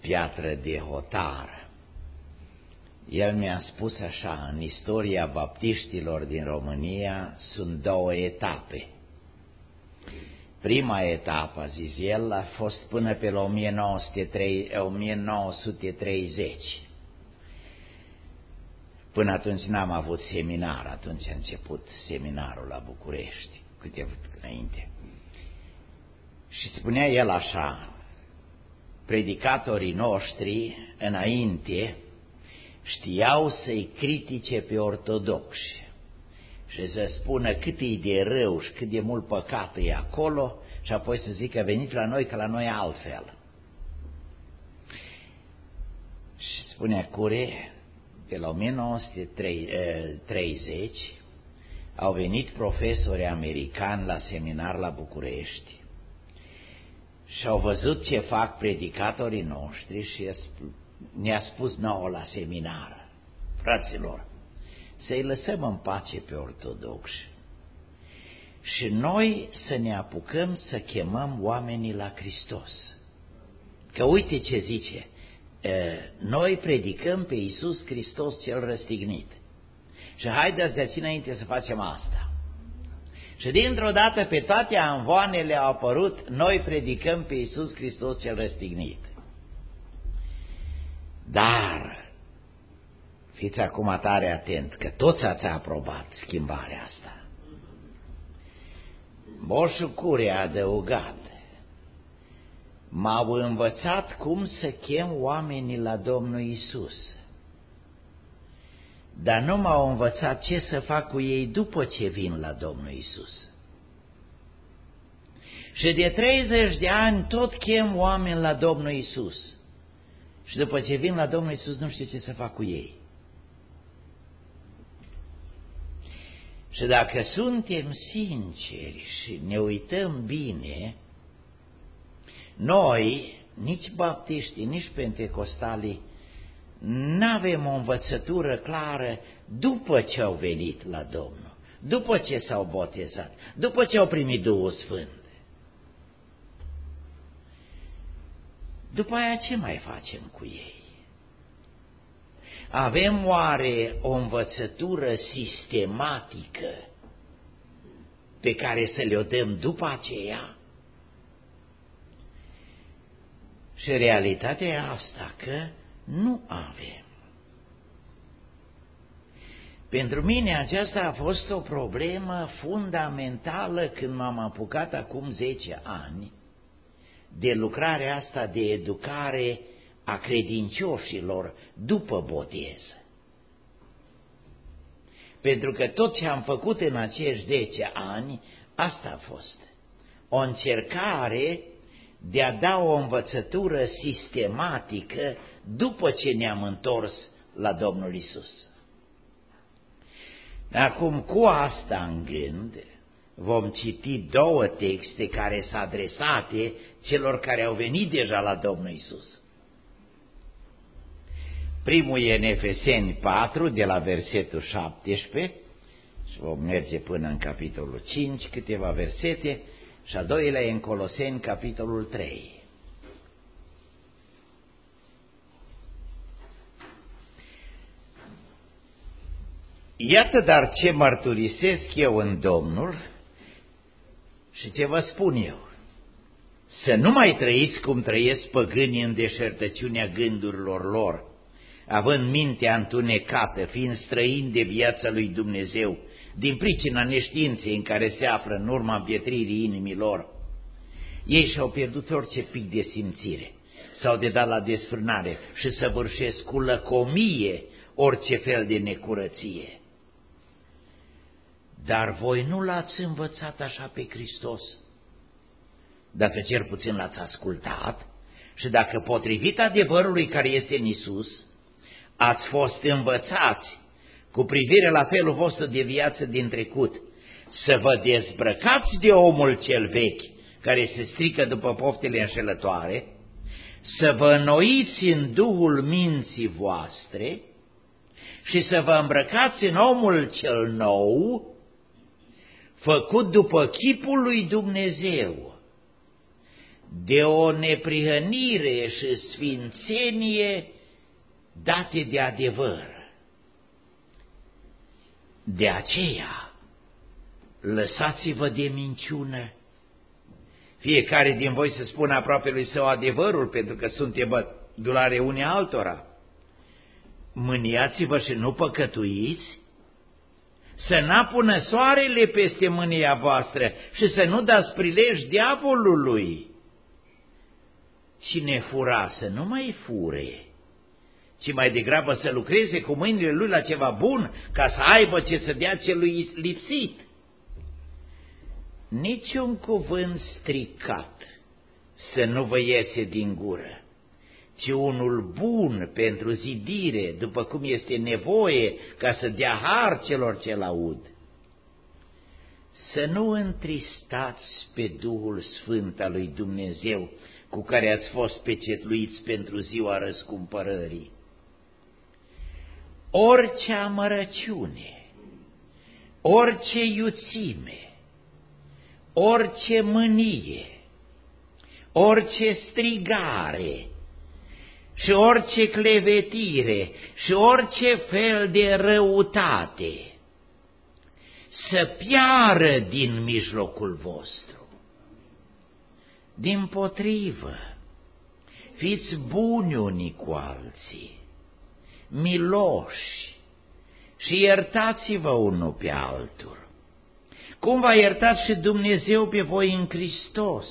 piatră de hotar. El mi-a spus așa: în istoria baptiștilor din România sunt două etape. Prima etapă, a zis el, a fost până pe la 1930. Până atunci n-am avut seminar, atunci a început seminarul la București, câteva înainte. Și spunea el așa: predicatorii noștri înainte știau să-i critique pe ortodoxi și să spună cât e de rău și cât de mult păcat e acolo și apoi să zică: veniți la noi, că la noi e altfel. Și spunea Cure, de la 1930 au venit profesori americani la seminar la București și au văzut ce fac predicatorii noștri și ne-a spus nouă la seminar: fraților, să-i lăsăm în pace pe ortodoxi și noi să ne apucăm să chemăm oamenii la Hristos. Că uite ce zice: noi predicăm pe Iisus Hristos cel răstignit și haideți de aici înainte să facem asta. Și dintr-o dată pe toate anvoanele au apărut: noi predicăm pe Iisus Hristos cel răstignit. Dar fiți acum tare atent, că toți ați aprobat schimbarea asta. Moșul Cure a adăugat: m-au învățat cum să chem oamenii la Domnul Iisus, dar nu m-au învățat ce să fac cu ei după ce vin la Domnul Iisus. Și de 30 de ani tot chem oameni la Domnul Iisus și după ce vin la Domnul Iisus nu știu ce să fac cu ei. Și dacă suntem sinceri și ne uităm bine, noi, nici baptiștii, nici pentecostalii, n-avem o învățătură clară după ce au venit la Domnul, după ce s-au botezat, după ce au primit Duhul Sfânt. După aia ce mai facem cu ei? Avem oare o învățătură sistematică pe care să le-o dăm după aceea? Și realitatea e asta, că nu avem. Pentru mine aceasta a fost o problemă fundamentală când m-am apucat acum 10 ani de lucrarea asta de educare a credincioșilor după botez. Pentru că tot ce am făcut în acești 10 ani, asta a fost: o încercare de a da o învățătură sistematică după ce ne-am întors la Domnul Iisus. Acum, cu asta în gând, vom citi 2 texte care sunt adresate celor care au venit deja la Domnul Iisus. Primul e în Efeseni 4, de la versetul 17, și vom merge până în capitolul 5, câteva versete, și a doilea e în Coloseni, capitolul 3. Iată dar ce mărturisesc eu în Domnul și ce vă spun eu: să nu mai trăiți cum trăiesc păgânii în deșertăciunea gândurilor lor, având mintea întunecată, fiind străini de viața lui Dumnezeu, din pricina neștiinței în care se află în urma împietririi inimilor. Ei și-au pierdut orice pic de simțire, s-au dedat la desfrânare și săvârșesc cu lăcomie orice fel de necurăție. Dar voi nu l-ați învățat așa pe Hristos, dacă cel puțin l-ați ascultat și dacă potrivit adevărului care este în Iisus, ați fost învățați cu privire la felul vostru de viață din trecut, să vă dezbrăcați de omul cel vechi, care se strică după poftele înșelătoare, să vă înnoiți în duhul minții voastre și să vă îmbrăcați în omul cel nou, făcut după chipul lui Dumnezeu, de o neprihănire și sfințenie date de adevăr. De aceea, lăsați-vă de minciună, fiecare din voi să spună aproapelui său adevărul, pentru că suntem bădulare unii altora. Mâniați-vă și nu păcătuiți, să n-apună soarele peste mânia voastră și să nu dați prilej diavolului. Cine fura să nu mai fure, ci mai degrabă să lucreze cu mâinile lui la ceva bun, ca să aibă ce să dea celui lipsit. Niciun cuvânt stricat să nu vă iese din gură, ci unul bun pentru zidire, după cum este nevoie, ca să dea har celor ce-l aud. Să nu întristați pe Duhul Sfânt al lui Dumnezeu, cu care ați fost pecetluiți pentru ziua răscumpărării. Orice amărăciune, orice iuțime, orice mânie, orice strigare și orice clevetire și orice fel de răutate să piară din mijlocul vostru. Dimpotrivă, fiți buni unii cu alții, miloși și iertați-vă unul pe altul, cum v-a iertat și Dumnezeu pe voi în Hristos.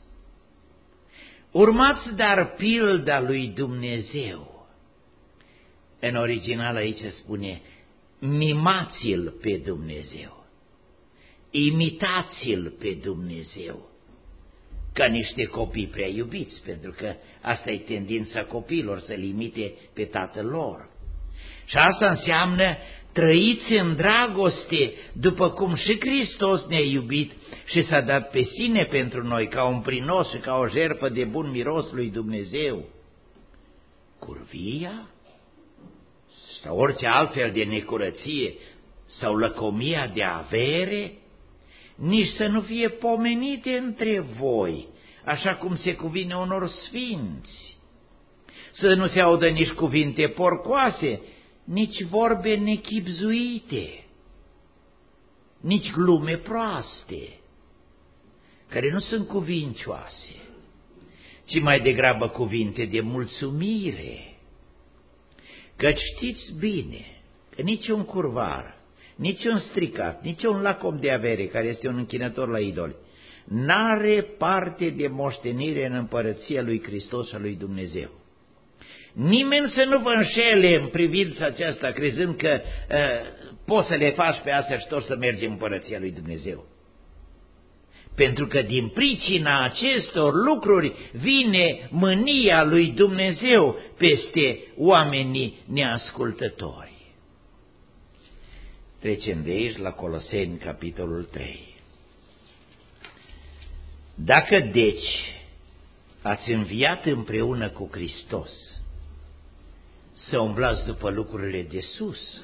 Urmați dar pilda lui Dumnezeu. În original aici spune, mimați-l pe Dumnezeu, imitați-l pe Dumnezeu, ca niște copii prea iubiți, pentru că asta e tendința copiilor, să-l imite pe tatăl lor. Și asta înseamnă trăiți în dragoste, după cum și Hristos ne-a iubit și s-a dat pe sine pentru noi, ca un prinos și ca o jertfă de bun miros lui Dumnezeu. Curvia sau orice altfel de necurăție sau lăcomia de avere, nici să nu fie pomenite între voi, așa cum se cuvine unor sfinți. Să nu se audă nici cuvinte porcoase, nici vorbe nechibzuite, nici glume proaste, care nu sunt cuvincioase, ci mai degrabă cuvinte de mulțumire. Căci știți bine că nici un curvar, nici un stricat, nici un lacom de avere, care este un închinător la idoli, n-are parte de moștenire în împărăția lui Hristos și a lui Dumnezeu. Nimeni să nu vă înșele în privința aceasta, crezând că poți să le faci pe astea și tot să mergi în împărăția lui Dumnezeu. Pentru că din pricina acestor lucruri vine mânia lui Dumnezeu peste oamenii neascultători. Trecem de aici la Coloseni, capitolul 3. Dacă deci ați înviat împreună cu Hristos, să umblați după lucrurile de sus,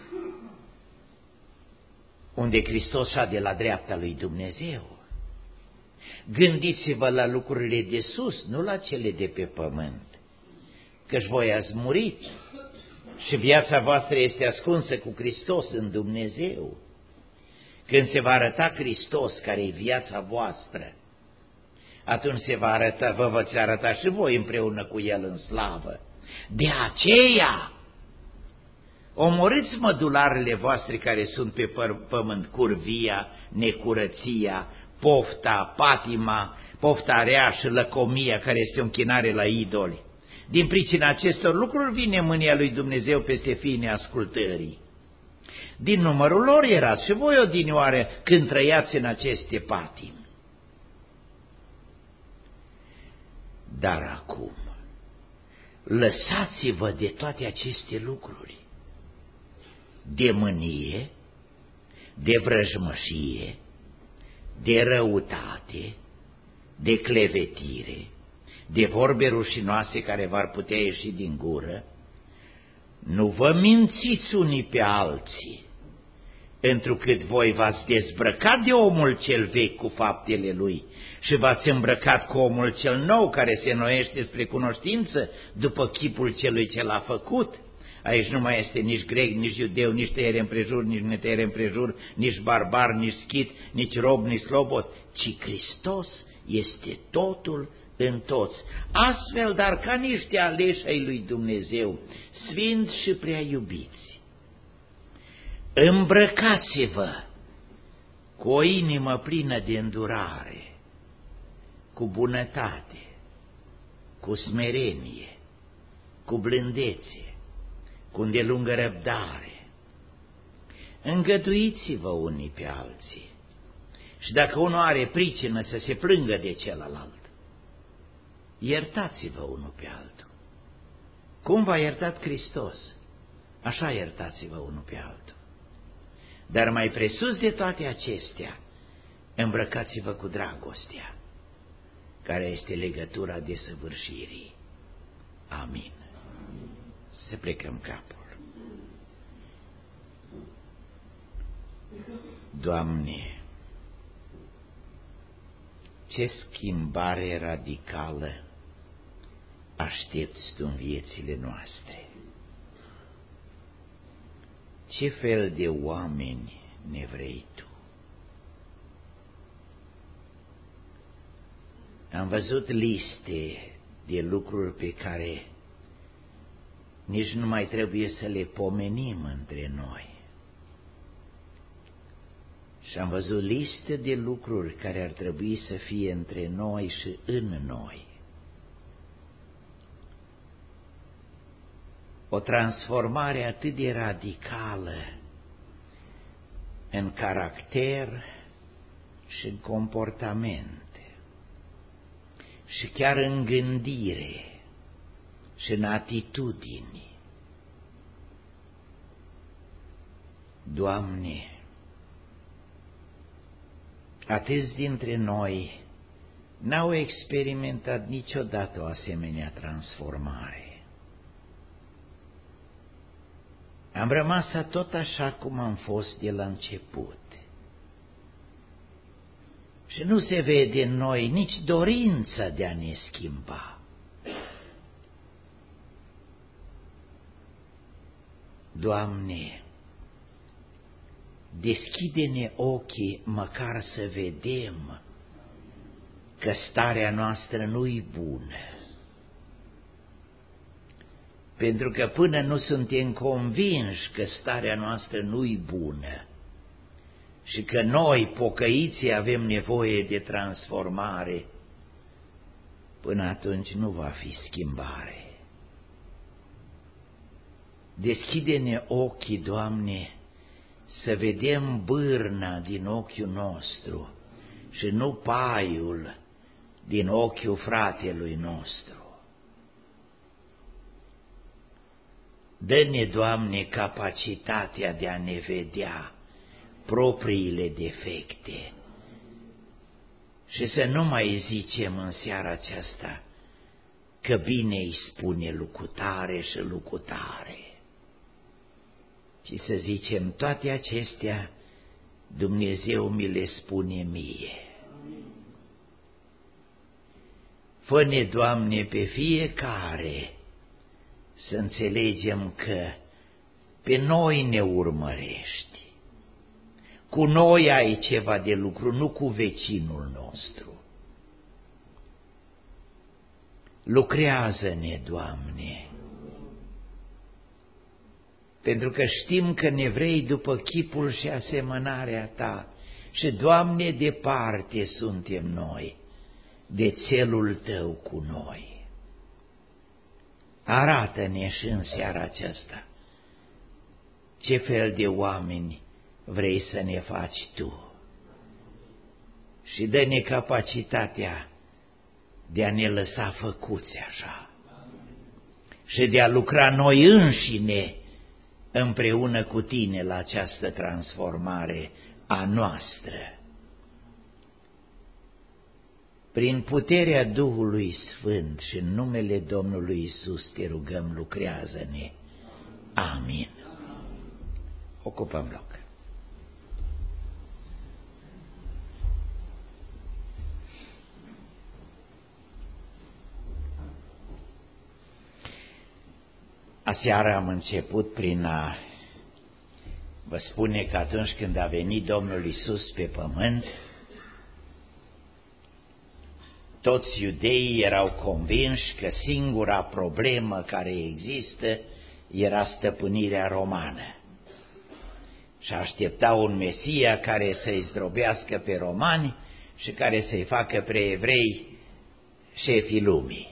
unde Hristos șade la dreapta lui Dumnezeu. Gândiți-vă la lucrurile de sus, nu la cele de pe pământ, căci voi ați murit și viața voastră este ascunsă cu Hristos în Dumnezeu. Când se va arăta Hristos, care e viața voastră, atunci vă veți arăta și voi împreună cu El în slavă. De aceea, omorâți mădularele voastre care sunt pe pământ, curvia, necurăția, pofta, patima, pofta rea și lăcomia, care este o închinare la idoli. Din pricina acestor lucruri vine mânia lui Dumnezeu peste fiii neascultării. Din numărul lor erați și voi odinioară când trăiați în aceste patimi. Dar acum, lăsați-vă de toate aceste lucruri, de mânie, de vrăjmășie, de răutate, de clevetire, de vorbe rușinoase care v-ar putea ieși din gură. Nu vă mințiți unii pe alții, întrucât voi v-ați dezbrăcat de omul cel vechi cu faptele lui și v-ați îmbrăcat cu omul cel nou care se înnoiește spre cunoștință după chipul celui ce l-a făcut. Aici nu mai este nici grec, nici iudeu, nici tăiere împrejur, nici netăiere împrejur, nici barbar, nici schit, nici rob, nici slobod, ci Hristos este totul în toți. Astfel, dar ca niște aleși ai lui Dumnezeu, sfinți și prea iubiți, îmbrăcați-vă cu o inimă plină de îndurare, cu bunătate, cu smerenie, cu blândețe, cu îndelungă răbdare. Îngăduiți-vă unii pe alții și dacă unul are pricină să se plângă de celălalt, iertați-vă unul pe altul. Cum v-a iertat Hristos, așa iertați-vă unul pe altul. Dar mai presus de toate acestea, îmbrăcați-vă cu dragostea, care este legătura desăvârșirii. Amin. Să plecăm capul. Doamne, ce schimbare radicală aștepți Tu în viețile noastre? Ce fel de oameni ne vrei Tu? Am văzut liste de lucruri pe care nici nu mai trebuie să le pomenim între noi. Și am văzut liste de lucruri care ar trebui să fie între noi și în noi. O transformare atât de radicală în caracter și în comportamente și chiar în gândire și în atitudini. Doamne, atâți dintre noi n-au experimentat niciodată o asemenea transformare. Am rămas tot așa cum am fost de la început. Și nu se vede în noi nici dorința de a ne schimba. Doamne, deschide-ne ochii măcar să vedem că starea noastră nu-i bună. Pentru că până nu suntem convinși că starea noastră nu-i bună și că noi, pocăiții, avem nevoie de transformare, până atunci nu va fi schimbare. Deschide-ne ochii, Doamne, să vedem bârna din ochiul nostru și nu paiul din ochiul fratelui nostru. Dă-ne, Doamne, capacitatea de a ne vedea propriile defecte și să nu mai zicem în seara aceasta că bine îi spune lucutare și lucutare, ci să zicem toate acestea Dumnezeu mi le spune mie. Fă-ne, Doamne, pe fiecare să înțelegem că pe noi ne urmărești, cu noi ai ceva de lucru, nu cu vecinul nostru. Lucrează-ne, Doamne, pentru că știm că ne vrei după chipul și asemănarea Ta și, Doamne, departe suntem noi de țelul Tău cu noi. Arată-ne și în seara aceasta ce fel de oameni vrei să ne faci Tu și dă-ne capacitatea de a ne lăsa făcuți așa și de a lucra noi înșine împreună cu Tine la această transformare a noastră. Prin puterea Duhului Sfânt și în numele Domnului Iisus Te rugăm, lucrează-ne. Amin. Ocupăm loc. Aseară am început prin a vă spune că atunci când a venit Domnul Iisus pe pământ, toți iudeii erau convinși că singura problemă care există era stăpânirea romană și așteptau un Mesia care să-i zdrobească pe romani și care să-i facă pe evrei șefii lumii.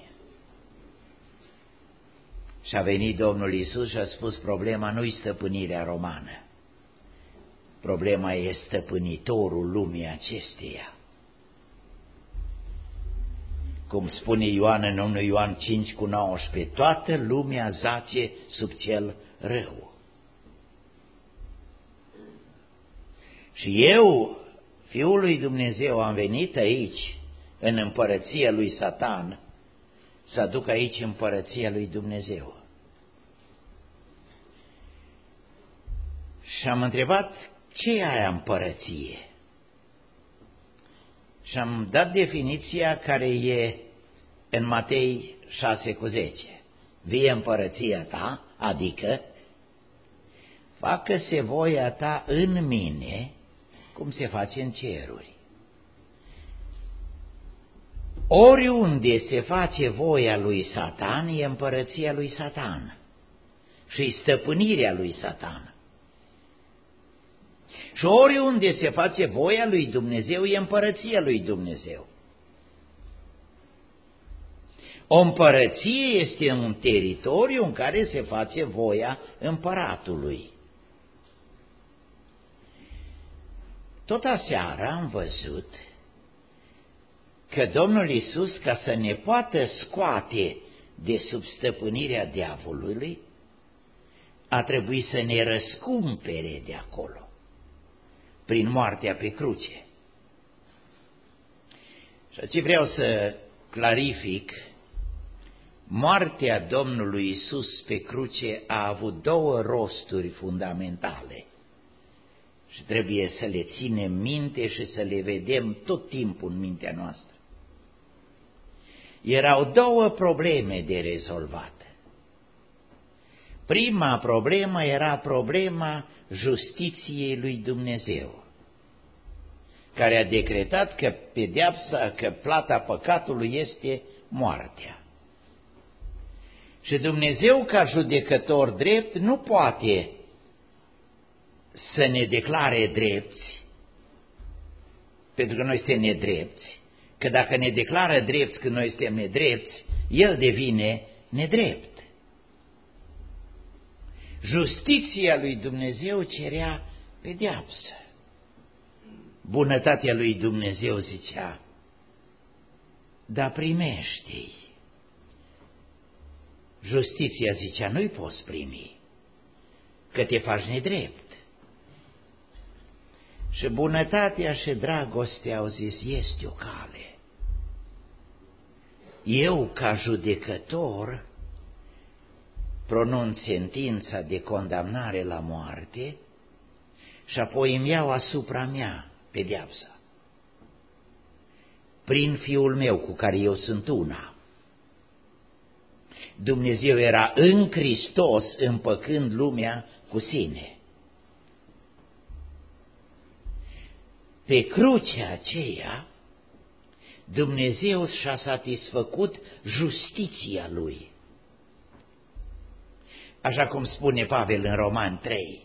Și a venit Domnul Iisus și a spus, problema nu-i stăpânirea romană, problema e stăpânitorul lumii acesteia. Cum spune Ioan în 1 Ioan 5:19, toată lumea zace sub cel rău. Și eu, Fiul lui Dumnezeu, am venit aici, în împărăția lui Satan, să aduc aici împărăția lui Dumnezeu. Și am întrebat, ce e aia împărăție? Și am dat definiția care e în Matei 6:10. Vie împărăția ta, adică facă-se voia ta în mine, cum se face în ceruri. Oriunde se face voia lui Satan, e împărăția lui Satan și stăpânirea lui Satan. Și oriunde se face voia lui Dumnezeu, e împărăția lui Dumnezeu. O împărăție este un teritoriu în care se face voia împăratului. Tot aseară am văzut că Domnul Iisus, ca să ne poată scoate de sub stăpânirea diavolului, a trebuit să ne răscumpere de acolo, prin moartea pe cruce. Și aici vreau să clarific, moartea Domnului Iisus pe cruce a avut două rosturi fundamentale și trebuie să le ținem minte și să le vedem tot timpul în mintea noastră. Erau două probleme de rezolvat. Prima problemă era problema justiției lui Dumnezeu, care a decretat că pedeapsa, că plata păcatului este moartea. Și Dumnezeu, ca judecător drept, nu poate să ne declare drepți, pentru că noi suntem nedrepți, că dacă ne declară drepți când noi suntem nedrepți, El devine nedrept. Justiția lui Dumnezeu cerea pedeapsă. Bunătatea lui Dumnezeu zicea, dar primește-i. Justiția zicea, nu-i poți primi, că te faci nedrept. Și bunătatea și dragostea au zis, este o cale. Eu, ca judecător, pronunț sentința de condamnare la moarte și apoi îmi iau asupra mea pedeapsa. Prin Fiul meu cu care eu sunt una. Dumnezeu era în Hristos împăcând lumea cu sine. Pe crucea aceea, Dumnezeu și-a satisfăcut justiția Lui. Așa cum spune Pavel în Romani 3,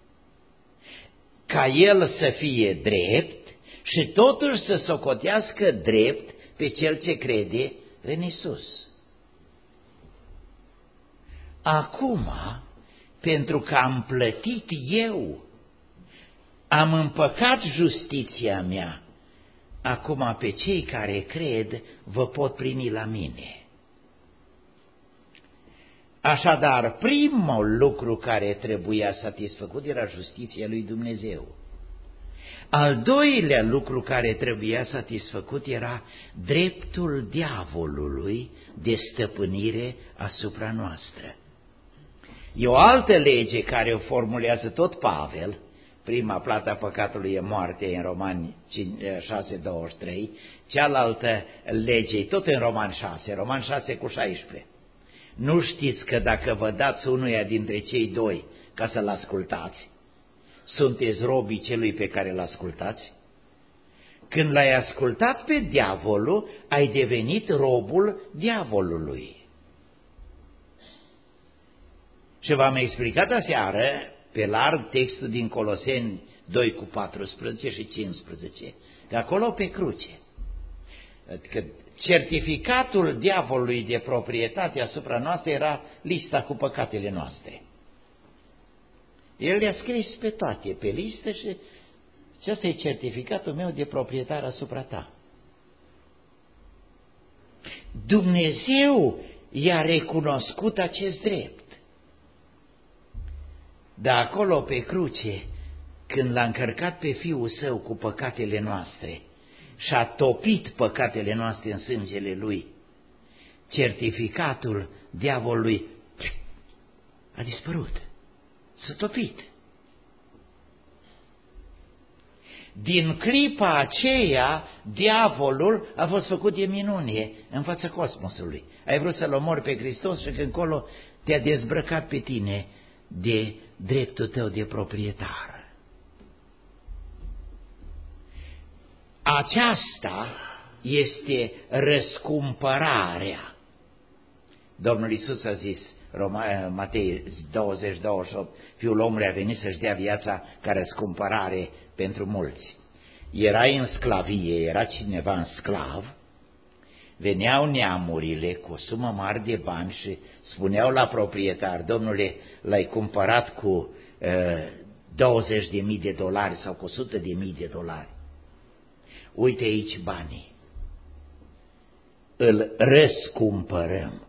ca El să fie drept și totuși să socotească drept pe cel ce crede în Isus. Acum, pentru că am plătit eu, am împăcat justiția mea, acum pe cei care cred vă pot primi la mine. Așadar, primul lucru care trebuia satisfăcut era justiția lui Dumnezeu. Al doilea lucru care trebuia satisfăcut era dreptul diavolului de stăpânire asupra noastră. E o altă lege care o formulează tot Pavel, prima plata păcatului e moarte în Romani 6:23, cealaltă lege tot în Romani 6, Romani 6:16. Nu știți că dacă vă dați unuia dintre cei doi ca să-l ascultați, sunteți robii celui pe care l-ascultați? Când l-ai ascultat pe diavolul, ai devenit robul diavolului. Și v-am explicat aseară, pe larg, textul din Coloseni 2:14 și 15, că acolo pe cruce, că certificatul diavolului de proprietate asupra noastră era lista cu păcatele noastre. El le-a scris pe toate, pe listă și ăsta e certificatul meu de proprietar asupra ta. Dumnezeu i-a recunoscut acest drept. Dar acolo pe cruce, când l-a încărcat pe Fiul Său cu păcatele noastre și a topit păcatele noastre în sângele Lui, certificatul diavolului a dispărut, s-a topit. Din clipa aceea, diavolul a fost făcut de minunie în fața cosmosului. Ai vrut să-L omori pe Hristos și că încolo te-a dezbrăcat pe tine de dreptul tău de proprietar. Aceasta este răscumpărarea. Domnul Iisus a zis, Matei 20:28, Fiul omului a venit să-și dea viața ca răscumpărare pentru mulți. Erai în sclavie, era cineva în sclav, veneau neamurile cu o sumă mare de bani și spuneau la proprietar, domnule, l-ai cumpărat cu $20.000 sau cu $100.000. Uite aici banii. Îl răscumpărăm.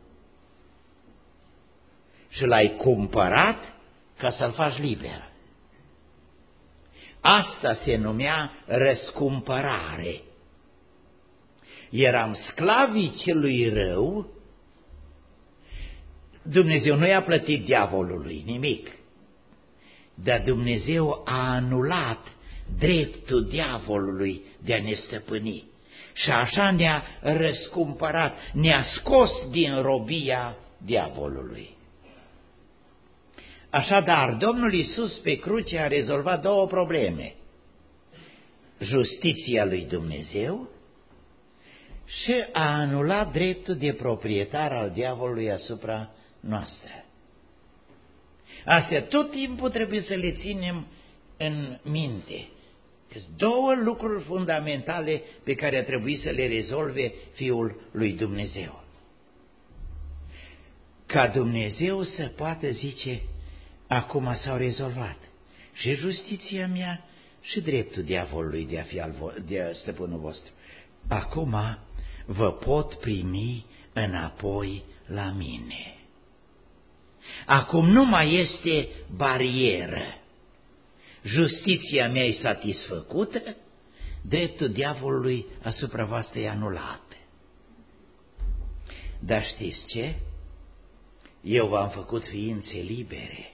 Și l-ai cumpărat ca să-l faci liber. Asta se numea răscumpărare. Eram sclavii celui rău, Dumnezeu nu i-a plătit diavolului nimic, dar Dumnezeu a anulat dreptul diavolului de a ne stăpâni și așa ne-a răscumpărat, ne-a scos din robia diavolului. Așadar, Domnul Iisus pe cruce a rezolvat două probleme: justiția lui Dumnezeu și a anulat dreptul de proprietar al diavolului asupra noastră. Astea tot timpul trebuie să le ținem în minte. Sunt două lucruri fundamentale pe care a trebuit să le rezolve Fiul lui Dumnezeu. Ca Dumnezeu să poată zice, acum s-au rezolvat și justiția mea și dreptul diavolului de a fi de stăpânul vostru. Acum vă pot primi înapoi la mine. Acum nu mai este barieră. Justiția mea e satisfăcută, dreptul diavolului asupra voastră e anulat. Dar știți ce? Eu v-am făcut ființe libere.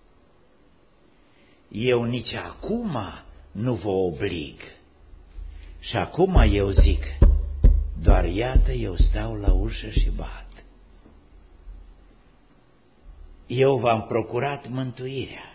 Eu nici acum nu vă oblig. Și acum eu zic, doar iată eu stau la ușă și bat. Eu v-am procurat mântuirea.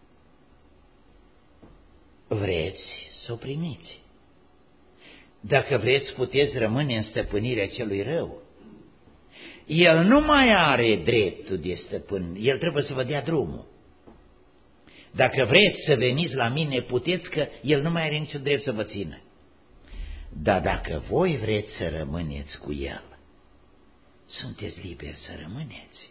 Vreți să o primiți. Dacă vreți, puteți rămâne în stăpânirea celui rău. El nu mai are dreptul de stăpân, el trebuie să vă dea drumul. Dacă vreți să veniți la mine, puteți, că el nu mai are niciun drept să vă țină. Dar dacă voi vreți să rămâneți cu el, sunteți liberi să rămâneți.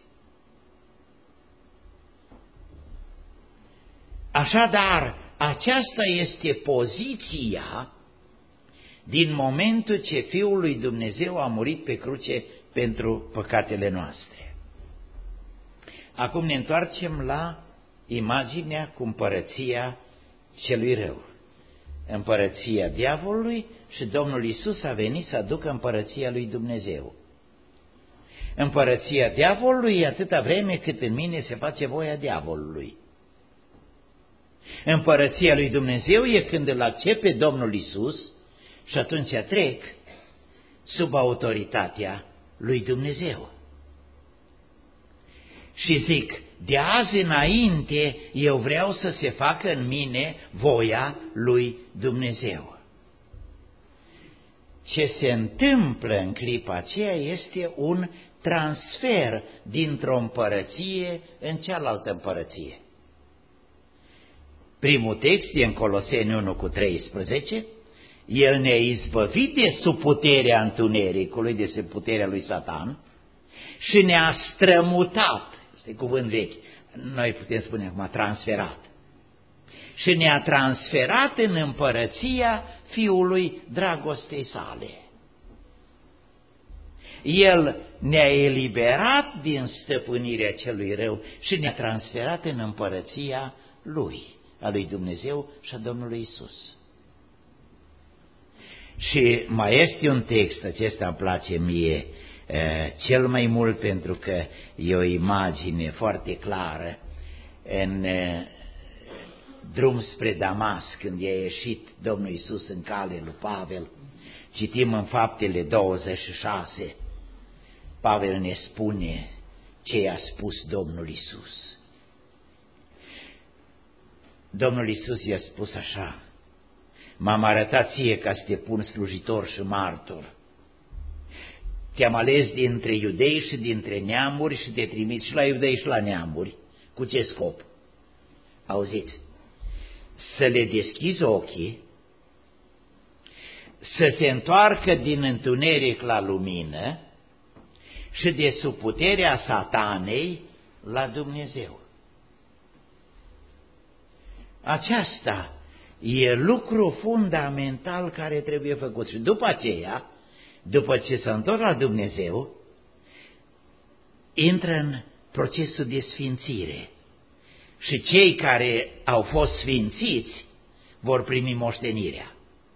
Așadar, aceasta este poziția din momentul ce Fiul lui Dumnezeu a murit pe cruce pentru păcatele noastre. Acum ne întoarcem la imaginea cu împărăția celui rău. Împărăția diavolului și Domnul Iisus a venit să aducă împărăția lui Dumnezeu. Împărăția diavolului e atâta vreme cât în mine se face voia diavolului. Împărăția lui Dumnezeu e când îl accept pe Domnul Iisus și atunci trec sub autoritatea lui Dumnezeu. și zic, de azi înainte eu vreau să se facă în mine voia lui Dumnezeu. Ce se întâmplă în clipa aceea este un transfer dintr-o împărăție în cealaltă împărăție. Primul text e în Coloseni 1:13, el ne-a izbăvit de sub puterea întunericului, de sub puterea lui Satan și ne-a strămutat, este cuvânt vechi, noi putem spune acum transferat, și ne-a transferat în împărăția Fiului dragostei sale. El ne-a eliberat din stăpânirea celui rău și ne-a transferat în împărăția Lui, a lui Dumnezeu și a Domnului Isus. Și mai este un text, acesta îmi place mie cel mai mult pentru că e o imagine foarte clară. În drum spre Damasc, când a ieșit Domnul Iisus în cale lui Pavel, citim în Faptele 26, Pavel ne spune ce i-a spus Domnul Iisus. Domnul Iisus i-a spus așa: m-am arătat ție ca să te pun slujitor și martor. Te-am ales dintre iudei și dintre neamuri și te trimit și la iudei și la neamuri. Cu ce scop? Auziți? Să le deschizi ochii, să se întoarcă din întuneric la lumină și de sub puterea Satanei la Dumnezeu. Aceasta e lucru fundamental care trebuie făcut. Și după aceea, după ce s-a întors la Dumnezeu, intră în procesul de sfințire. Și cei care au fost sfințiți vor primi moștenirea.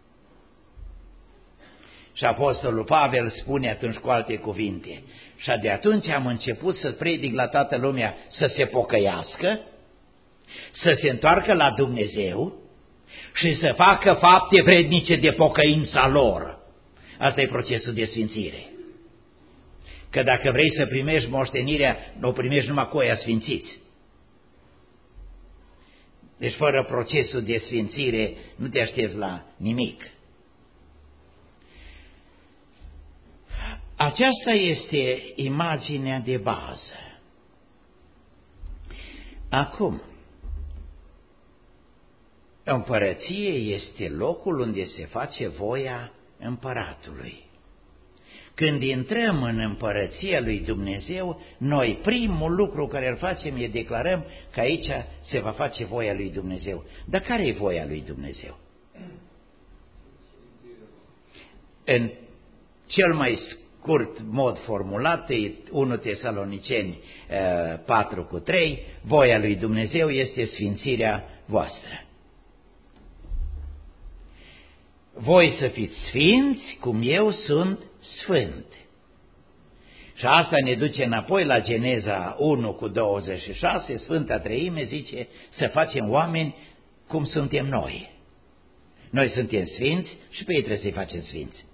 Și Apostolul Pavel spune atunci cu alte cuvinte: și de atunci am început să predic la toată lumea să se pocăiască, să se întoarcă la Dumnezeu și să facă fapte vrednice de pocăința lor. Asta e procesul de sfințire. Că dacă vrei să primești moștenirea, nu o primești numai cu aia sfințiți. Deci fără procesul de sfințire nu te aștepți la nimic. Aceasta este imaginea de bază. Acum, împărăție este locul unde se face voia împăratului. Când intrăm în împărăția lui Dumnezeu, noi primul lucru care îl facem e declarăm că aici se va face voia lui Dumnezeu. Dar care e voia lui Dumnezeu? În cel mai scurt mod formulat, 1 Tesaloniceni 4:3, voia lui Dumnezeu este sfințirea voastră. Voi să fiți sfinți cum eu sunt sfânt. Și asta ne duce înapoi la Geneza 1:26, Sfânta Treime zice să facem oameni cum suntem noi. Noi suntem sfinți și pe ei trebuie să-i facem sfinți.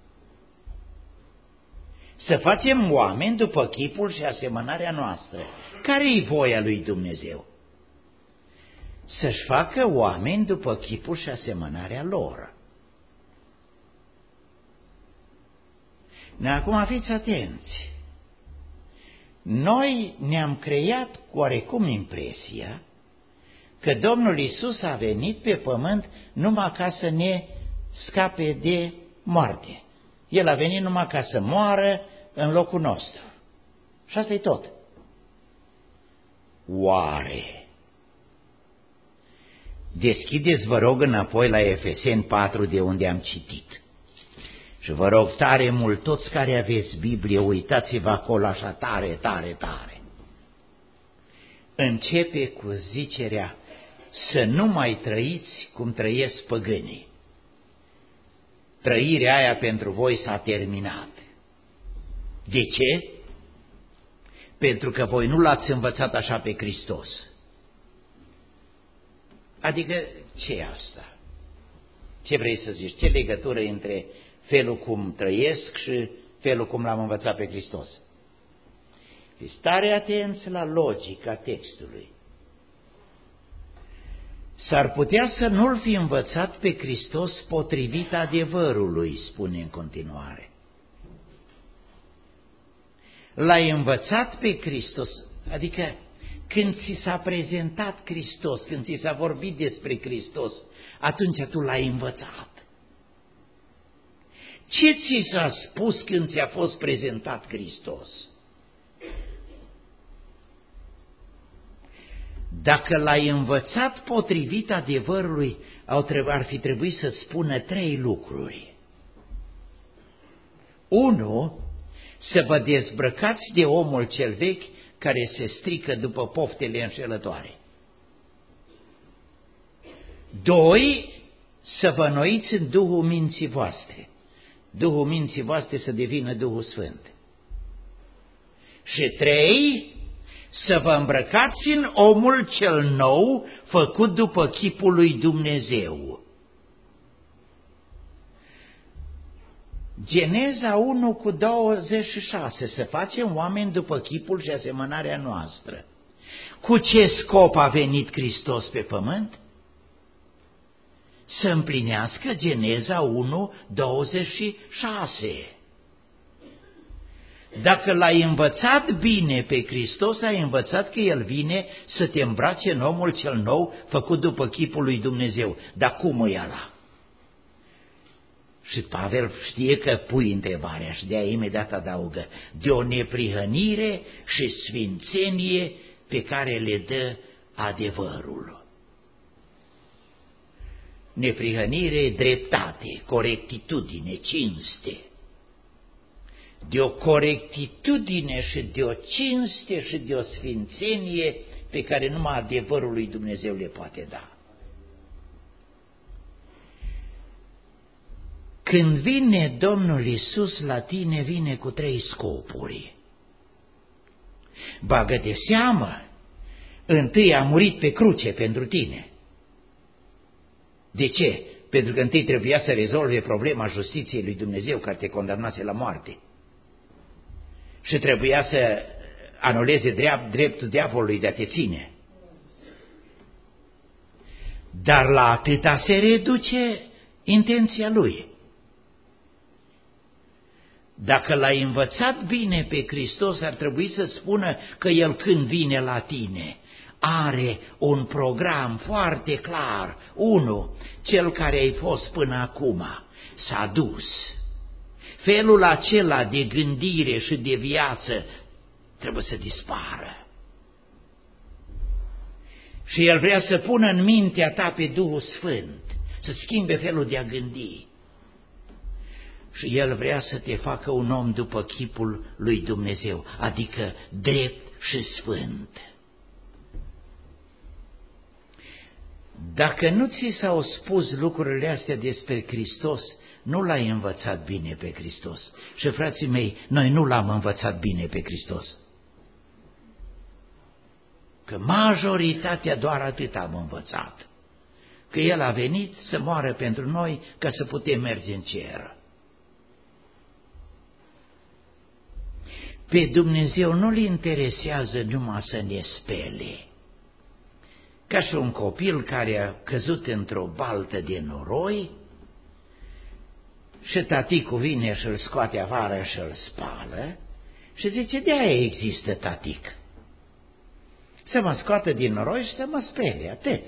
Să facem oameni după chipul și asemănarea noastră. Care-i voia lui Dumnezeu? Să-și facă oameni după chipul și asemănarea lor. Acum fiți atenți. Noi ne-am creat oarecum impresia că Domnul Iisus a venit pe pământ numai ca să ne scape de moarte. El a venit numai ca să moară în locul nostru. Și asta e tot. Oare? Deschideți, vă rog, înapoi la Efeseni 4, de unde am citit. Și vă rog tare mult, toți care aveți Biblie, uitați-vă acolo așa tare, tare, tare. Începe cu zicerea să nu mai trăiți cum trăiesc păgânii. Trăirea aia pentru voi s-a terminat. De ce? Pentru că voi nu l-ați învățat așa pe Hristos. Adică, ce e asta? Ce vrei să zici? Ce legătură între felul cum trăiesc și felul cum l-am învățat pe Hristos? Fiți tare atenți la logica textului. S-ar putea să nu-L fi învățat pe Hristos potrivit adevărului, spune în continuare. L-ai învățat pe Hristos, adică când ți s-a prezentat Hristos, când ți s-a vorbit despre Hristos, atunci tu l-ai învățat. Ce ți s-a spus când ți-a fost prezentat Hristos? Dacă l-ai învățat potrivit adevărului, ar fi trebuit să-ți spună 3 lucruri. 1. Să vă dezbrăcați de omul cel vechi care se strică după poftele înșelătoare. 2. Să vă înnoiți în Duhul minții voastre. Duhul minții voastre să devină Duhul Sfânt. Și 3. Să vă îmbrăcați în omul cel nou, făcut după chipul lui Dumnezeu. Geneza 1:26, să facem oameni după chipul și asemănarea noastră. Cu ce scop a venit Hristos pe pământ? Să împlinească Geneza 1:26. Dacă l-ai învățat bine pe Hristos, ai învățat că El vine să te îmbrace în omul cel nou, făcut după chipul lui Dumnezeu. Dar cum e ăla? Și Pavel știe că pui întrebarea și de-aia imediat adaugă: de o neprihănire și sfințenie pe care le dă adevărul. Neprihănire, dreptate, corectitudine, cinste. De o corectitudine și de o cinste și de o sfințenie pe care numai adevărul lui Dumnezeu le poate da. Când vine Domnul Iisus la tine, vine cu 3 scopuri. Bagă de seamă, întâi a murit pe cruce pentru tine. De ce? Pentru că întâi trebuia să rezolve problema justiției lui Dumnezeu care te condamnase la moarte. Și trebuia să anuleze dreptul diavolului de a te ține. Dar la atâta se reduce intenția lui. Dacă l-ai învățat bine pe Hristos, ar trebui să spună că El când vine la tine are un program foarte clar. 1. Cel care ai fost până acum s-a dus. Felul acela de gândire și de viață trebuie să dispară. Și El vrea să pună în mintea ta pe Duhul Sfânt, să schimbe felul de a gândi. Și El vrea să te facă un om după chipul lui Dumnezeu, adică drept și sfânt. Dacă nu ți s-au spus lucrurile astea despre Hristos, nu l-ai învățat bine pe Hristos. Și, frații mei, noi nu l-am învățat bine pe Hristos. Că majoritatea doar atât am învățat. Că El a venit să moară pentru noi ca să putem merge în cer. Pe Dumnezeu nu-L interesează numai să ne spele. Ca și un copil care a căzut într-o baltă de noroi și taticul vine și îl scoate afară și îl spală și zice: de-aia există tatic. Să mă scoată din noroi și să mă spele, atât.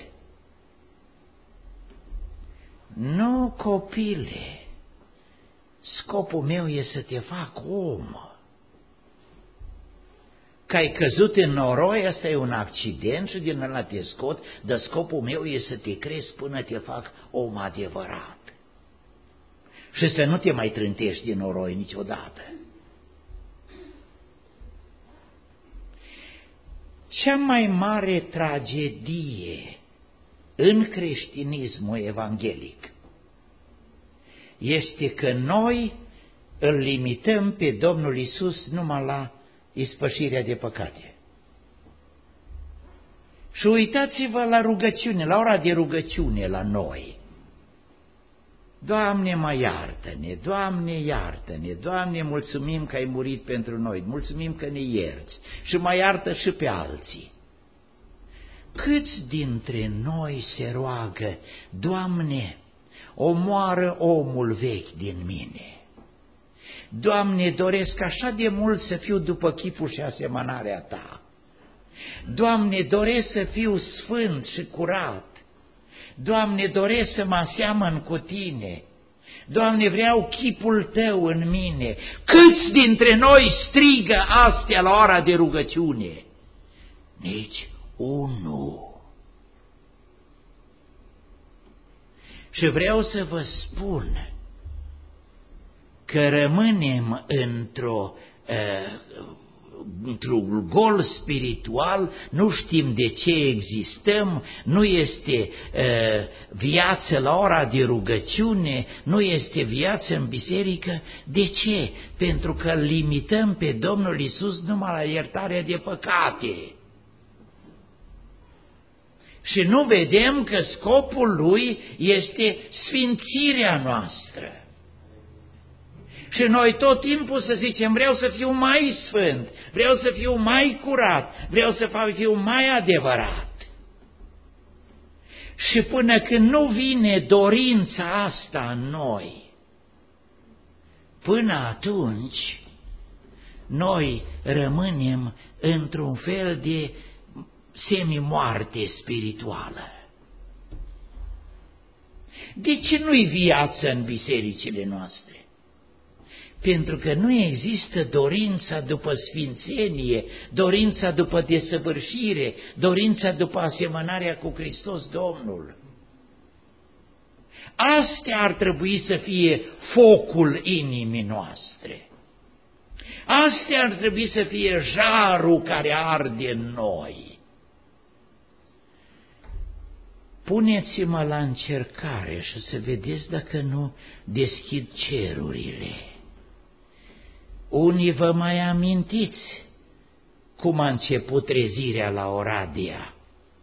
Nu, copile, scopul meu e să te fac om. Că ai căzut în noroi, ăsta e un accident și din ăla te scot, dar scopul meu e să te cresc până te fac om adevărat. Și să nu te mai trântești din noroi niciodată. Cea mai mare tragedie în creștinismul evanghelic este că noi îl limităm pe Domnul Iisus numai la ispășirea de păcate. Și uitați-vă la rugăciune, la ora de rugăciune la noi. Doamne, mai iartă-ne, Doamne, iartă-ne, Doamne, mulțumim că ai murit pentru noi, mulțumim că ne ierți și mai iartă și pe alții. Câți dintre noi se roagă, Doamne, omoară omul vechi din mine? Doamne, doresc așa de mult să fiu după chipul și asemănarea Ta. Doamne, doresc să fiu sfânt și curat. Doamne, doresc să mă aseamăn cu Tine. Doamne, vreau chipul Tău în mine. Câți dintre noi strigă astea la ora de rugăciune? Nici unul. Și vreau să vă spun că rămânem într-un gol spiritual, nu știm de ce existăm, nu este viață la ora de rugăciune, nu este viață în biserică. De ce? Pentru că îl limităm pe Domnul Iisus numai la iertarea de păcate. Și nu vedem că scopul Lui este sfințirea noastră. Și noi tot timpul să zicem, vreau să fiu mai sfânt, vreau să fiu mai curat, vreau să fiu mai adevărat. Și până când nu vine dorința asta în noi, până atunci, noi rămânem într-un fel de semi-moarte spirituală. De ce nu-i viață în bisericile noastre? Pentru că nu există dorința după sfințenie, dorința după desăvârșire, dorința după asemănarea cu Hristos Domnul. Astea ar trebui să fie focul inimii noastre. Astea ar trebui să fie jarul care arde în noi. Puneți-mă la încercare și să vedeți dacă nu deschid cerurile. Unii vă mai amintiți cum a început trezirea la Oradea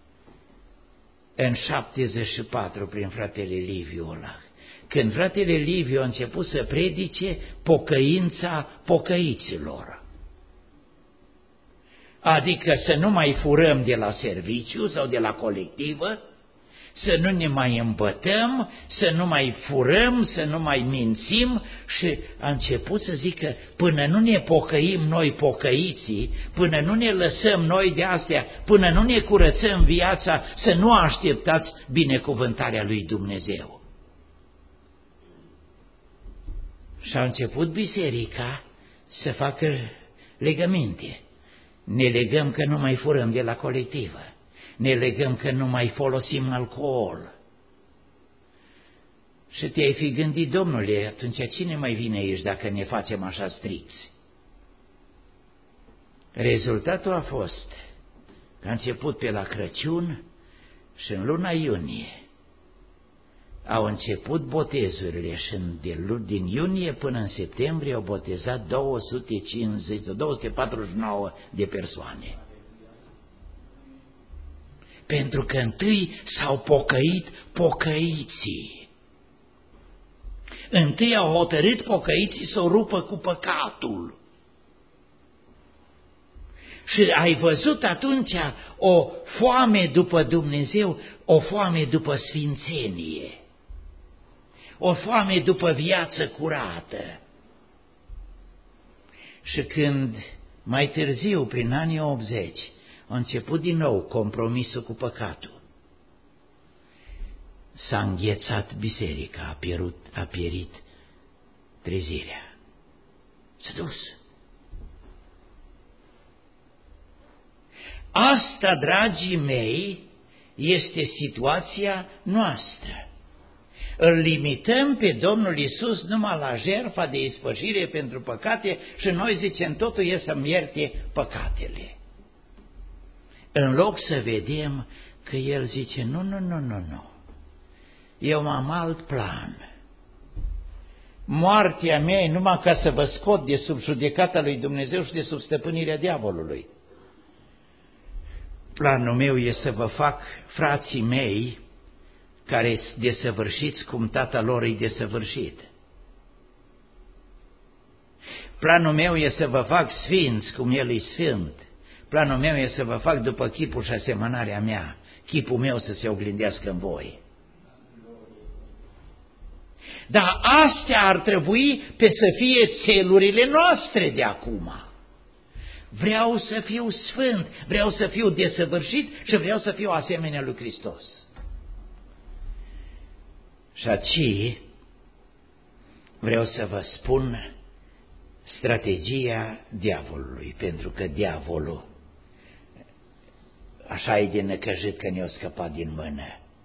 în 74 prin fratele Liviu ăla. Când fratele Liviu a început să predice pocăința pocăiților. Adică să nu mai furăm de la serviciu sau de la colectivă, să nu ne mai îmbătăm, să nu mai furăm, să nu mai mințim, și a început să zică, până nu ne pocăim noi pocăiții, până nu ne lăsăm noi de astea, până nu ne curățăm viața, să nu așteptați binecuvântarea lui Dumnezeu. Și a început biserica să facă legăminte. Ne legăm că nu mai furăm de la colectivă. Ne legăm că nu mai folosim alcool. Și te-ai fi gândit, Domnule, atunci cine mai vine aici dacă ne facem așa stricți? Rezultatul a fost că a început pe la Crăciun și în luna iunie au început botezurile și din iunie până în septembrie au botezat 249 de persoane. Pentru că întâi s-au pocăit pocăiții. Întâi au hotărât pocăiții să o rupă cu păcatul. Și ai văzut atunci o foame după Dumnezeu, o foame după sfințenie, o foame după viață curată. Și când mai târziu, prin anii 80, a început din nou compromisul cu păcatul, s-a înghețat biserica, a pierit trezirea. S-a dus. Asta, dragii mei, este situația noastră. Îl limităm pe Domnul Iisus numai la jertfa de ispășire pentru păcate și noi zicem totul e să-mi ierte păcatele. În loc să vedem că El zice, nu, eu am alt plan. Moartea mea e numai ca să vă scot de sub judecata lui Dumnezeu și de sub stăpânirea diavolului. Planul meu e să vă fac, frații mei, care sunt desăvârșiți cum Tatăl lor e desăvârșit. Planul meu e să vă fac sfinți cum El e sfânt. Planul meu e să vă fac după chipul și asemănarea mea. Chipul meu să se oglindească în voi. Dar astea ar trebui să fie țelurile noastre de acum. Vreau să fiu sfânt, vreau să fiu desăvârșit și vreau să fiu asemenea lui Hristos. Și aici vreau să vă spun strategia diavolului, pentru că diavolul așa e de necăjit că ne-a scăpat din mână.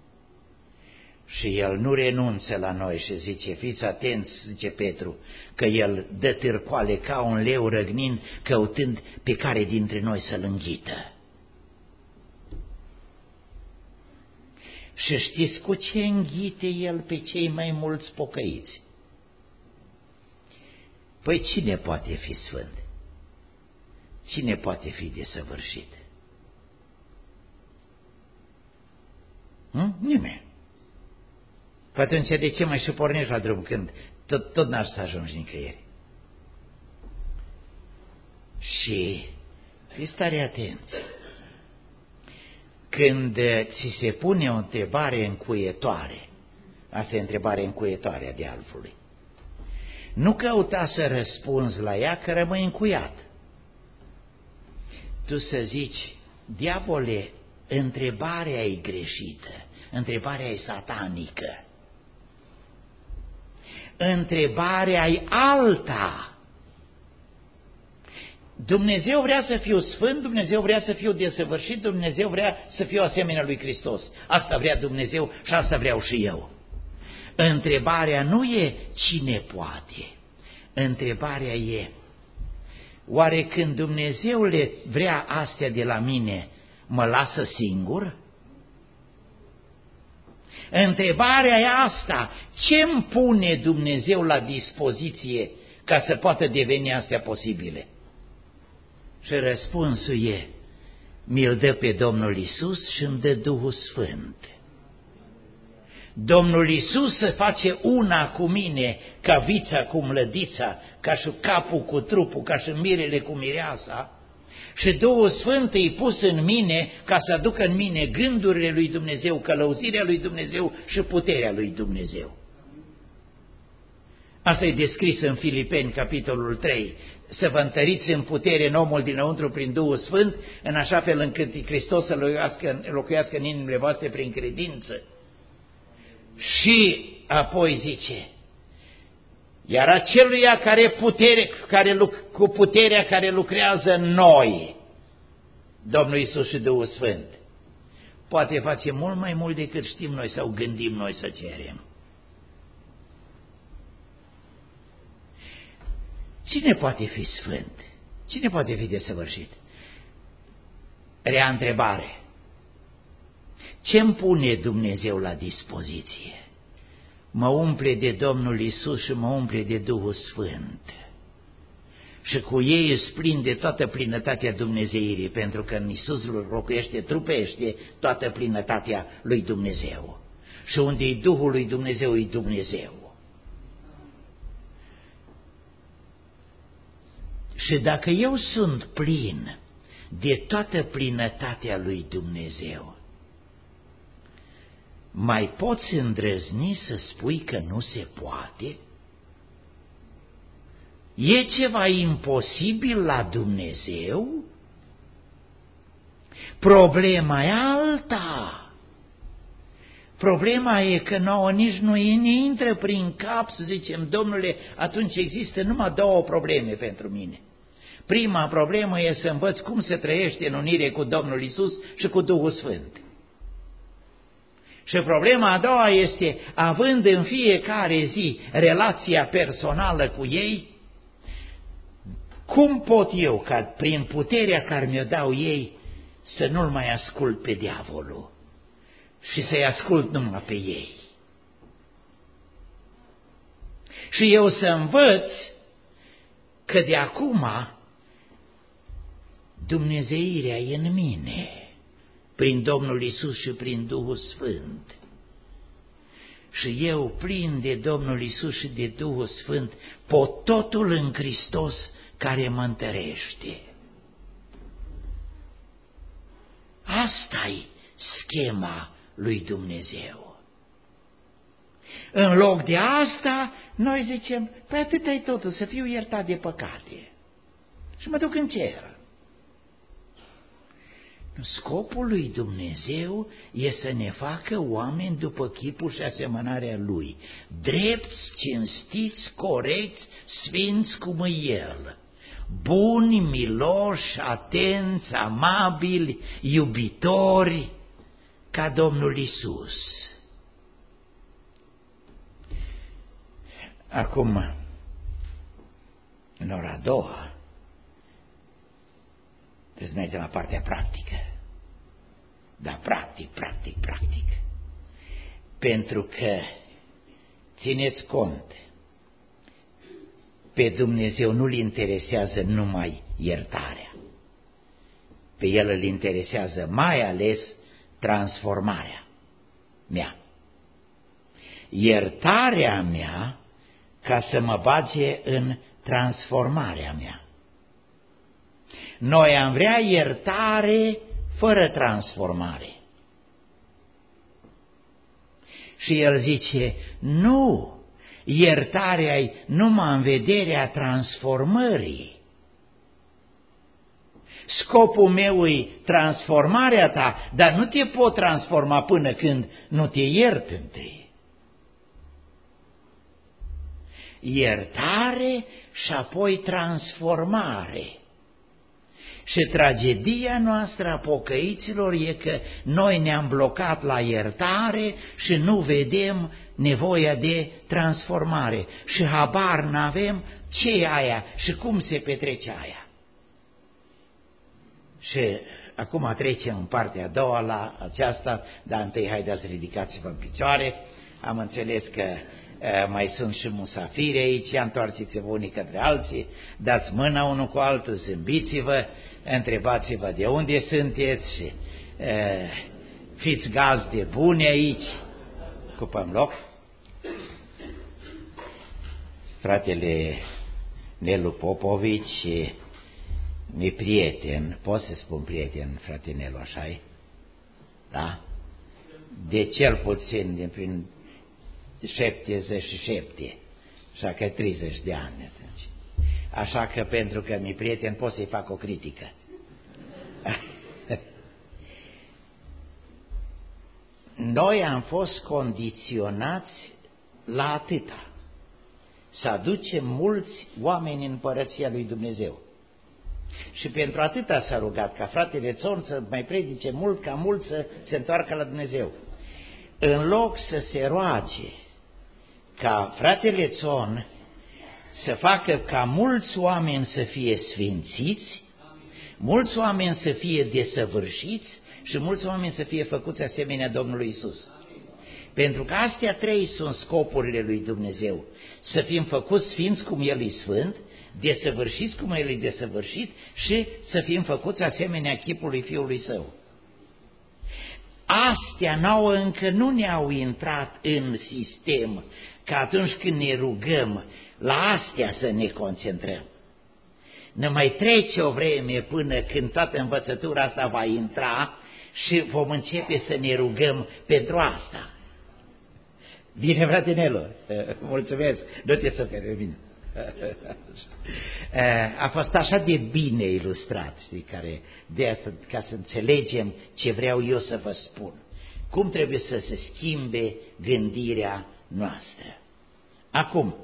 Și el nu renunță la noi și zice, fiți atenți, zice Petru, că el dă târcoale ca un leu răgnind, căutând pe care dintre noi să-l înghită. Și știți cu ce înghite el pe cei mai mulți pocăiți? Păi cine poate fi sfânt? Cine poate fi desăvârșit? Nimeni. Păi atunci de ce mai și pornești la drum când tot n-aș să ajungi nicăieri? Și fiți tare atenți. Când ți se pune o întrebare încuietoare, asta e întrebarea încuietoare a diavolului, nu căuta să răspunzi la ea, că rămâi încuiat. Tu să zici, diavole, întrebarea e greșită, întrebarea e satanică, întrebarea e alta. Dumnezeu vrea să fiu sfânt, Dumnezeu vrea să fiu desăvârșit, Dumnezeu vrea să fiu asemenea lui Hristos. Asta vrea Dumnezeu și asta vreau și eu. Întrebarea nu e cine poate, întrebarea e, oare când Dumnezeu le vrea astea de la mine, mă lasă singur? Întrebarea e asta, ce-mi pune Dumnezeu la dispoziție ca să poată deveni astea posibile? Și răspunsul e, mi-l dă pe Domnul Iisus și îmi dă Duhul Sfânt. Domnul Iisus se face una cu mine, ca vița cu mlădița, ca și capul cu trupul, ca și mirele cu mireasa, și Duhul Sfânt e pus în mine ca să aducă în mine gândurile lui Dumnezeu, călăuzirea lui Dumnezeu și puterea lui Dumnezeu. Asta e descris în Filipeni, capitolul 3. Să vă întăriți în putere în omul dinăuntru prin Duhul Sfânt, în așa fel încât Hristos să locuiască în inimile voastre prin credință. Și apoi zice, iar aceluia cu puterea care lucrează în noi, Domnul Iisus și Duhul Sfânt, poate face mult mai mult decât știm noi sau gândim noi să cerem. Cine poate fi sfânt? Cine poate fi desăvârșit? Rea întrebare. Ce-mi pune Dumnezeu la dispoziție? Mă umple de Domnul Iisus și mă umple de Duhul Sfânt. Și cu ei îți plin de toată plinătatea Dumnezeirii, pentru că în Iisus locuiește, trupește toată plinătatea lui Dumnezeu. Și unde e Duhul lui Dumnezeu, e Dumnezeu. Și dacă eu sunt plin de toată plinătatea lui Dumnezeu, mai poți îndrăzni să spui că nu se poate? E ceva imposibil la Dumnezeu? Problema e alta. Problema e că nouă nici nu ne intră prin cap să zicem, Domnule, atunci există numai două probleme pentru mine. Prima problemă e să învăț cum se trăiește în unire cu Domnul Iisus și cu Duhul Sfânt. Și problema a doua este, având în fiecare zi relația personală cu ei, cum pot eu, ca prin puterea care mi-o dau ei, să nu-l mai ascult pe diavolul și să-i ascult numai pe ei? Și eu să învăț că de acum Dumnezeirea e în mine, prin Domnul Iisus și prin Duhul Sfânt. și eu, plin de Domnul Iisus și de Duhul Sfânt, pot totul în Hristos care mă întărește. Asta-i schema lui Dumnezeu. În loc de asta, noi zicem, păi atât-i totul, să fiu iertat de păcate. Și mă duc în cer. Scopul lui Dumnezeu e să ne facă oameni după chipul și asemănarea Lui, drepți, cinstiți, corecți, sfinți cum e El, buni, miloși, atenți, amabili, iubitori, ca Domnul Iisus. Acum, în ora a doua, trebuie să mergem la partea practică. Da, practic. Pentru că, țineți cont, pe Dumnezeu nu-L interesează numai iertarea. Pe El îl interesează mai ales transformarea mea. Iertarea mea ca să mă bage în transformarea mea. Noi am vrea iertare fără transformare. Și el zice, nu, iertarea-i numai în vederea transformării. Scopul meu e transformarea ta, dar nu te pot transforma până când nu te iert întâi. Iertare și apoi transformare. Și tragedia noastră a pocăiților e că noi ne-am blocat la iertare și nu vedem nevoia de transformare și habar n-avem ce e aia și cum se petrece aia. Și acum trecem în partea a doua la aceasta, dar întâi haideți ridicați-vă în picioare. Am înțeles că mai sunt și musafiri aici, întoarceți-vă unii către alții, dați mâna unul cu altul, zâmbiți-vă, întrebați-vă de unde sunteți și fiți gazde bune aici. Ocupăm loc. Fratele Nelu Popovici mi prieten, pot să spun prieten, frate Nelu, așa-i? Da? De cel puțin prin 77, așa că 30 de ani atunci. Așa că pentru că mi prieten pot să-i fac o critică. Noi am fost condiționați la atâta, să aducem mulți oameni în împărăția lui Dumnezeu. Și pentru atâta s-a rugat ca fratele Țon să mai predice mult, ca mulți să se întoarcă la Dumnezeu. În loc să se roage ca fratele Țon să facă ca mulți oameni să fie sfințiți, mulți oameni să fie desăvârșiți și mulți oameni să fie făcuți asemenea Domnului Isus. Pentru că astea trei sunt scopurile lui Dumnezeu. Să fim făcuți sfinți cum El e sfânt, desăvârșiți cum El e desăvârșit și să fim făcuți asemenea chipului Fiului Său. Astea nouă încă nu ne-au intrat în sistem, că atunci când ne rugăm, la astea să ne concentrăm. Ne mai trece o vreme până când toată învățătura asta va intra și vom începe să ne rugăm pentru asta. Bine, frate Nelu, mulțumesc, nu te superi, bine. A fost așa de bine ilustrat, știi, ca să înțelegem ce vreau eu să vă spun. Cum trebuie să se schimbe gândirea noastră. Acum,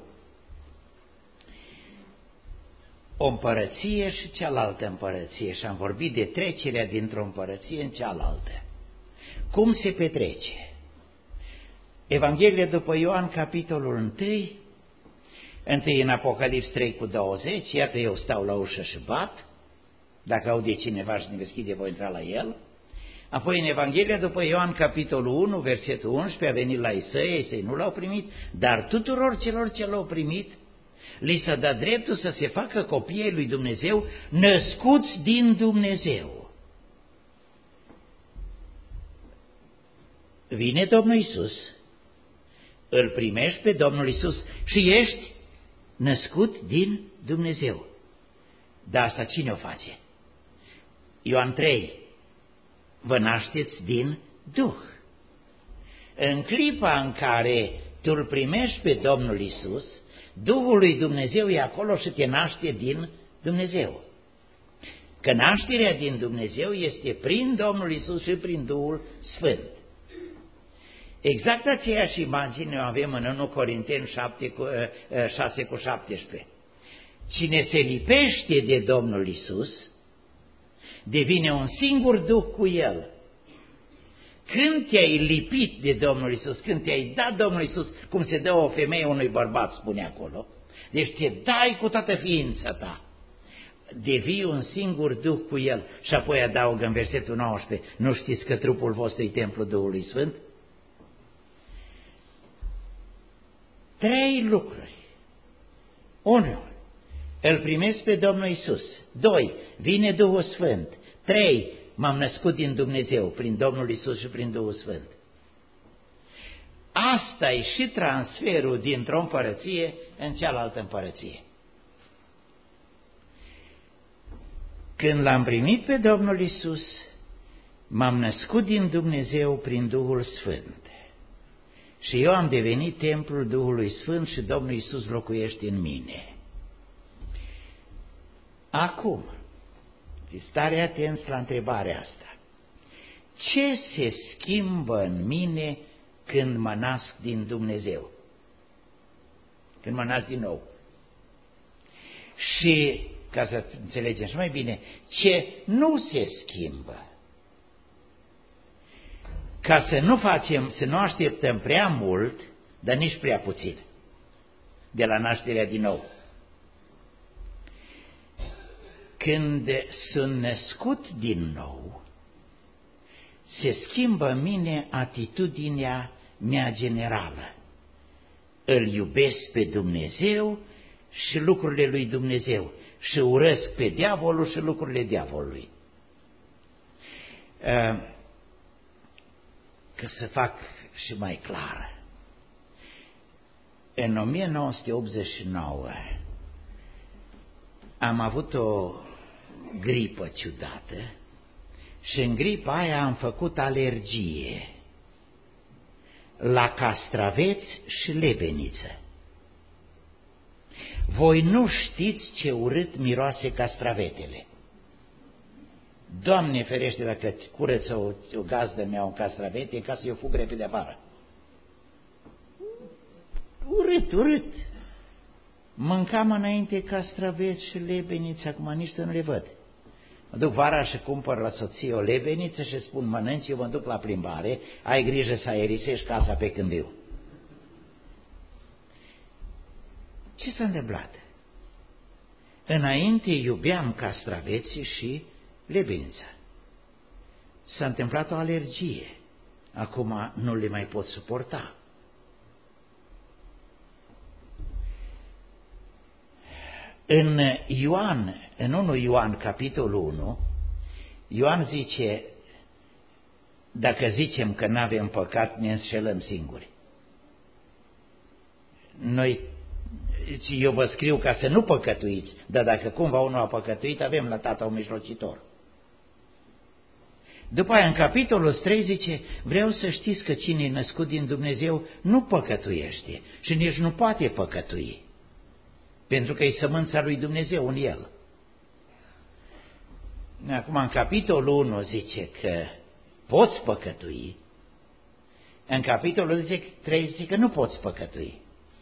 o împărăție și cealaltă împărăție, și am vorbit de trecerea dintr-o împărăție în cealaltă. Cum se petrece? Evanghelia după Ioan, capitolul 1, întâi în Apocalips 3:20, iată eu stau la ușă și bat, dacă aude cineva și ne deschide, voi intra la el. Apoi în Evanghelia după Ioan, capitolul 1, versetul 11, a venit la Isaia, Isaia nu l-au primit, dar tuturor celor ce l-au primit, li s-a dat dreptul să se facă copiii lui Dumnezeu, născuți din Dumnezeu. Vine Domnul Iisus, îl primești pe Domnul Iisus și ești născut din Dumnezeu. Dar asta cine o face? Ioan 3. Vă nașteți din Duh. În clipa în care tu îl primești pe Domnul Iisus, Duhul lui Dumnezeu e acolo și te naște din Dumnezeu. Că nașterea din Dumnezeu este prin Domnul Iisus și prin Duhul Sfânt. Exact aceeași imagine o avem în 1 Corinteni 6:17. Cine se lipește de Domnul Iisus, devine un singur Duh cu El. Când te-ai lipit de Domnul Iisus, când te-ai dat Domnul Iisus, cum se dă o femeie unui bărbat, spune acolo, deci te dai cu toată ființa ta, devii un singur Duh cu El. Și apoi adaugă în versetul 19, nu știți că trupul vostru e templul Duhului Sfânt? 3 lucruri. 1. Îl primesc pe Domnul Iisus. 2. Vine Duhul Sfânt. 3. M-am născut din Dumnezeu, prin Domnul Iisus și prin Duhul Sfânt. Asta e și transferul dintr-o împărăție în cealaltă împărăție. Când l-am primit pe Domnul Iisus, m-am născut din Dumnezeu prin Duhul Sfânt. Și eu am devenit templul Duhului Sfânt și Domnul Iisus locuiește în mine. Acum, fiți tare atenți la întrebarea asta. Ce se schimbă în mine când mă nasc din Dumnezeu? Când mă nasc din nou? Și, ca să înțelegem și mai bine, ce nu se schimbă? Ca să nu așteptăm prea mult, dar nici prea puțin, de la nașterea din nou. Când sunt născut din nou, se schimbă în mine atitudinea mea generală. Îl iubesc pe Dumnezeu și lucrurile lui Dumnezeu și urăsc pe diavolul și lucrurile diavolului. Ca să fac și mai clar, în 1989 am avut o gripă ciudată și în gripa aia am făcut alergie la castraveți și lebeniță. Voi nu știți ce urât miroase castravetele. Doamne ferește dacă curăță o gazdă mea un castravete, ca să eu fug repede afară. Urât, urât. Mâncam înainte castraveți și lebeniță, acum nici nu le văd. Mă duc vara și cumpăr la soție o lebeniță și spun mănânci, eu mă duc la plimbare, ai grijă să aerisești casa pe când viu. Ce s-a întâmplat? Înainte iubeam castraveții și lebenița. S-a întâmplat o alergie. Acum nu le mai pot suporta. În 1 Ioan, capitolul 1, Ioan zice, dacă zicem că n-avem păcat, ne înșelăm singuri. Eu vă scriu ca să nu păcătuiți, dar dacă cumva unul a păcătuit, avem la Tata un mijlocitor. După aia, în capitolul 3 zice, vreau să știți că cine e născut din Dumnezeu nu păcătuiește și nici nu poate păcătui, pentru că e sămânța lui Dumnezeu în el. Acum, în capitolul 1 zice că poți păcătui, în capitolul 3 zice că nu poți păcătui.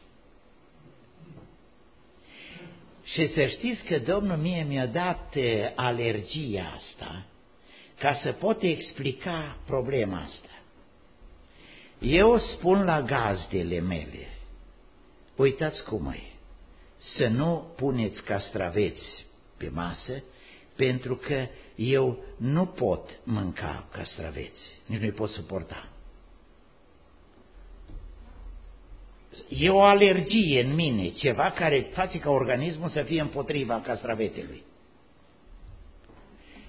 Și să știți că Domnul mie mi-a dat alergia asta ca să pot explica problema asta. Eu spun la gazdele mele, uitați cum e, să nu puneți castraveți pe masă, pentru că eu nu pot mânca castraveți, nici nu-i pot suporta. E o alergie în mine, ceva care face ca organismul să fie împotriva castravetelui.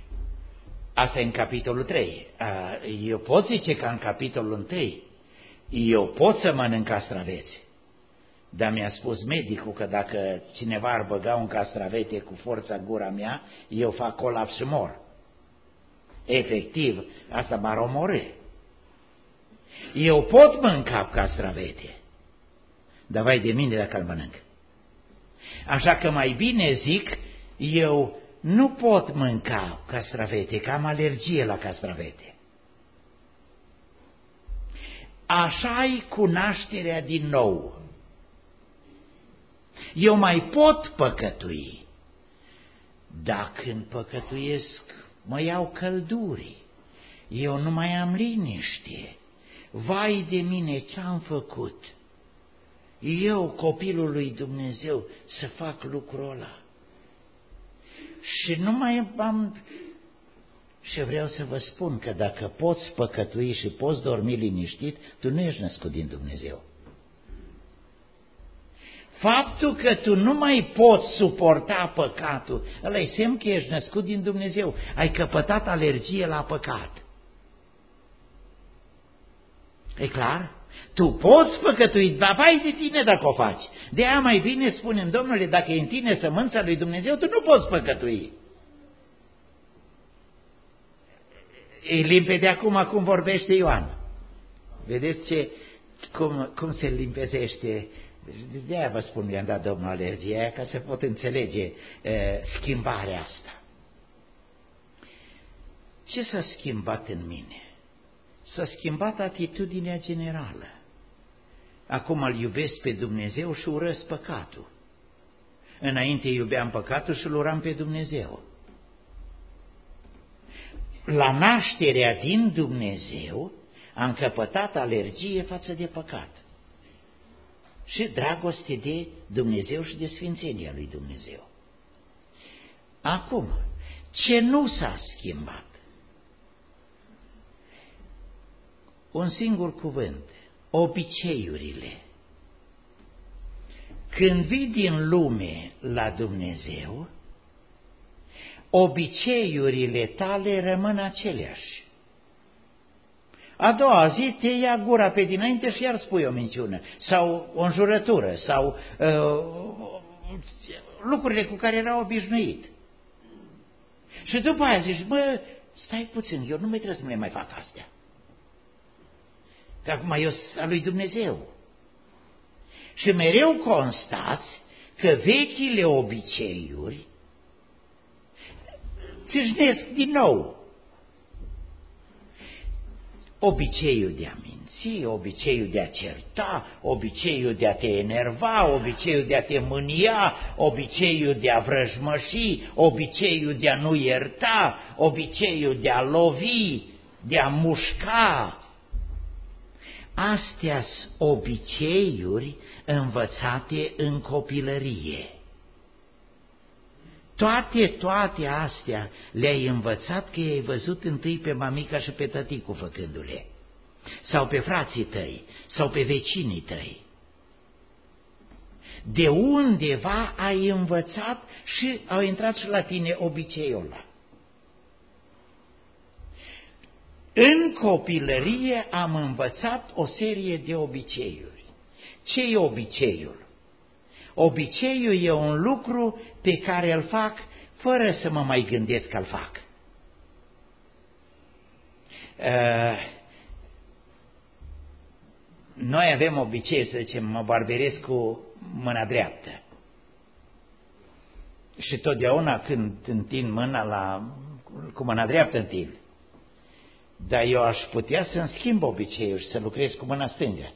Asta e în capitolul 3. Eu pot zice că în capitolul 1, Eu pot să mănânc castraveți, dar mi-a spus medicul că dacă cineva ar băga un castravete cu forța în gura mea, eu fac colaps și mor. Efectiv, asta m-ar omorî. Eu pot mânca castravete, dar vai de mine dacă îl mănânc. Așa că mai bine zic, eu nu pot mânca castravete, că am alergie la castravete. Așa-i cu nașterea din nou. Eu mai pot păcătui, dar când păcătuiesc, mă iau călduri, eu nu mai am liniște. Vai de mine, ce-am făcut? Eu, copilul lui Dumnezeu, să fac lucrul ăla. Și nu mai am... Și vreau să vă spun că dacă poți păcătui și poți dormi liniștit, tu nu ești născut din Dumnezeu. Faptul că tu nu mai poți suporta păcatul, ăla-i semn că ești născut din Dumnezeu. Ai căpătat alergie la păcat. E clar? Tu poți păcătui, dar vai de tine dacă o faci. De aia mai bine spunem, Domnule, dacă e în tine sămânța lui Dumnezeu, tu nu poți păcătui. E limpede acum cum vorbește Ioan. Vedeți cum se limpezește. De aia vă spun, mi-am dat Domnul alergia aia, ca să pot înțelege schimbarea asta. Ce s-a schimbat în mine? S-a schimbat atitudinea generală. Acum îl iubesc pe Dumnezeu și urăsc păcatul. Înainte iubeam păcatul și îl uram pe Dumnezeu. La nașterea din Dumnezeu am căpătat alergie față de păcat și dragoste de Dumnezeu și de sfințenia lui Dumnezeu. Acum, ce nu s-a schimbat? Un singur cuvânt, obiceiurile. Când vii din lume la Dumnezeu, obiceiurile tale rămân aceleași. A doua zi te ia gura pe dinainte și iar spui o minciună, sau o înjurătură, sau lucrurile cu care era obișnuit. Și după aia zici, bă, stai puțin, eu nu mai trebuie să le mai fac astea. Că acum eu sunt al lui Dumnezeu. Și mereu constați că vechile obiceiuri țâșnesc din nou. Obiceiul de a minți, obiceiul de a certa, obiceiul de a te enerva, obiceiul de a te mânia, obiceiul de a vrăjmăși, obiceiul de a nu ierta, obiceiul de a lovi, de a mușca. Astea-s obiceiuri învățate în copilărie. Toate astea le-ai învățat că i-ai văzut întâi pe mamica și pe tăticul făcându-le, sau pe frații tăi, sau pe vecinii tăi. De undeva ai învățat și au intrat și la tine obiceiul ăla. În copilărie am învățat o serie de obiceiuri. Ce e obiceiul? Obiceiul e un lucru pe care îl fac fără să mă mai gândesc că îl fac. Noi avem obicei să zicem, mă barberez cu mâna dreaptă. Și totdeauna când întind mâna cu mâna dreaptă întind. Dar eu aș putea să-mi schimb obiceiul și să lucrez cu mâna stângă.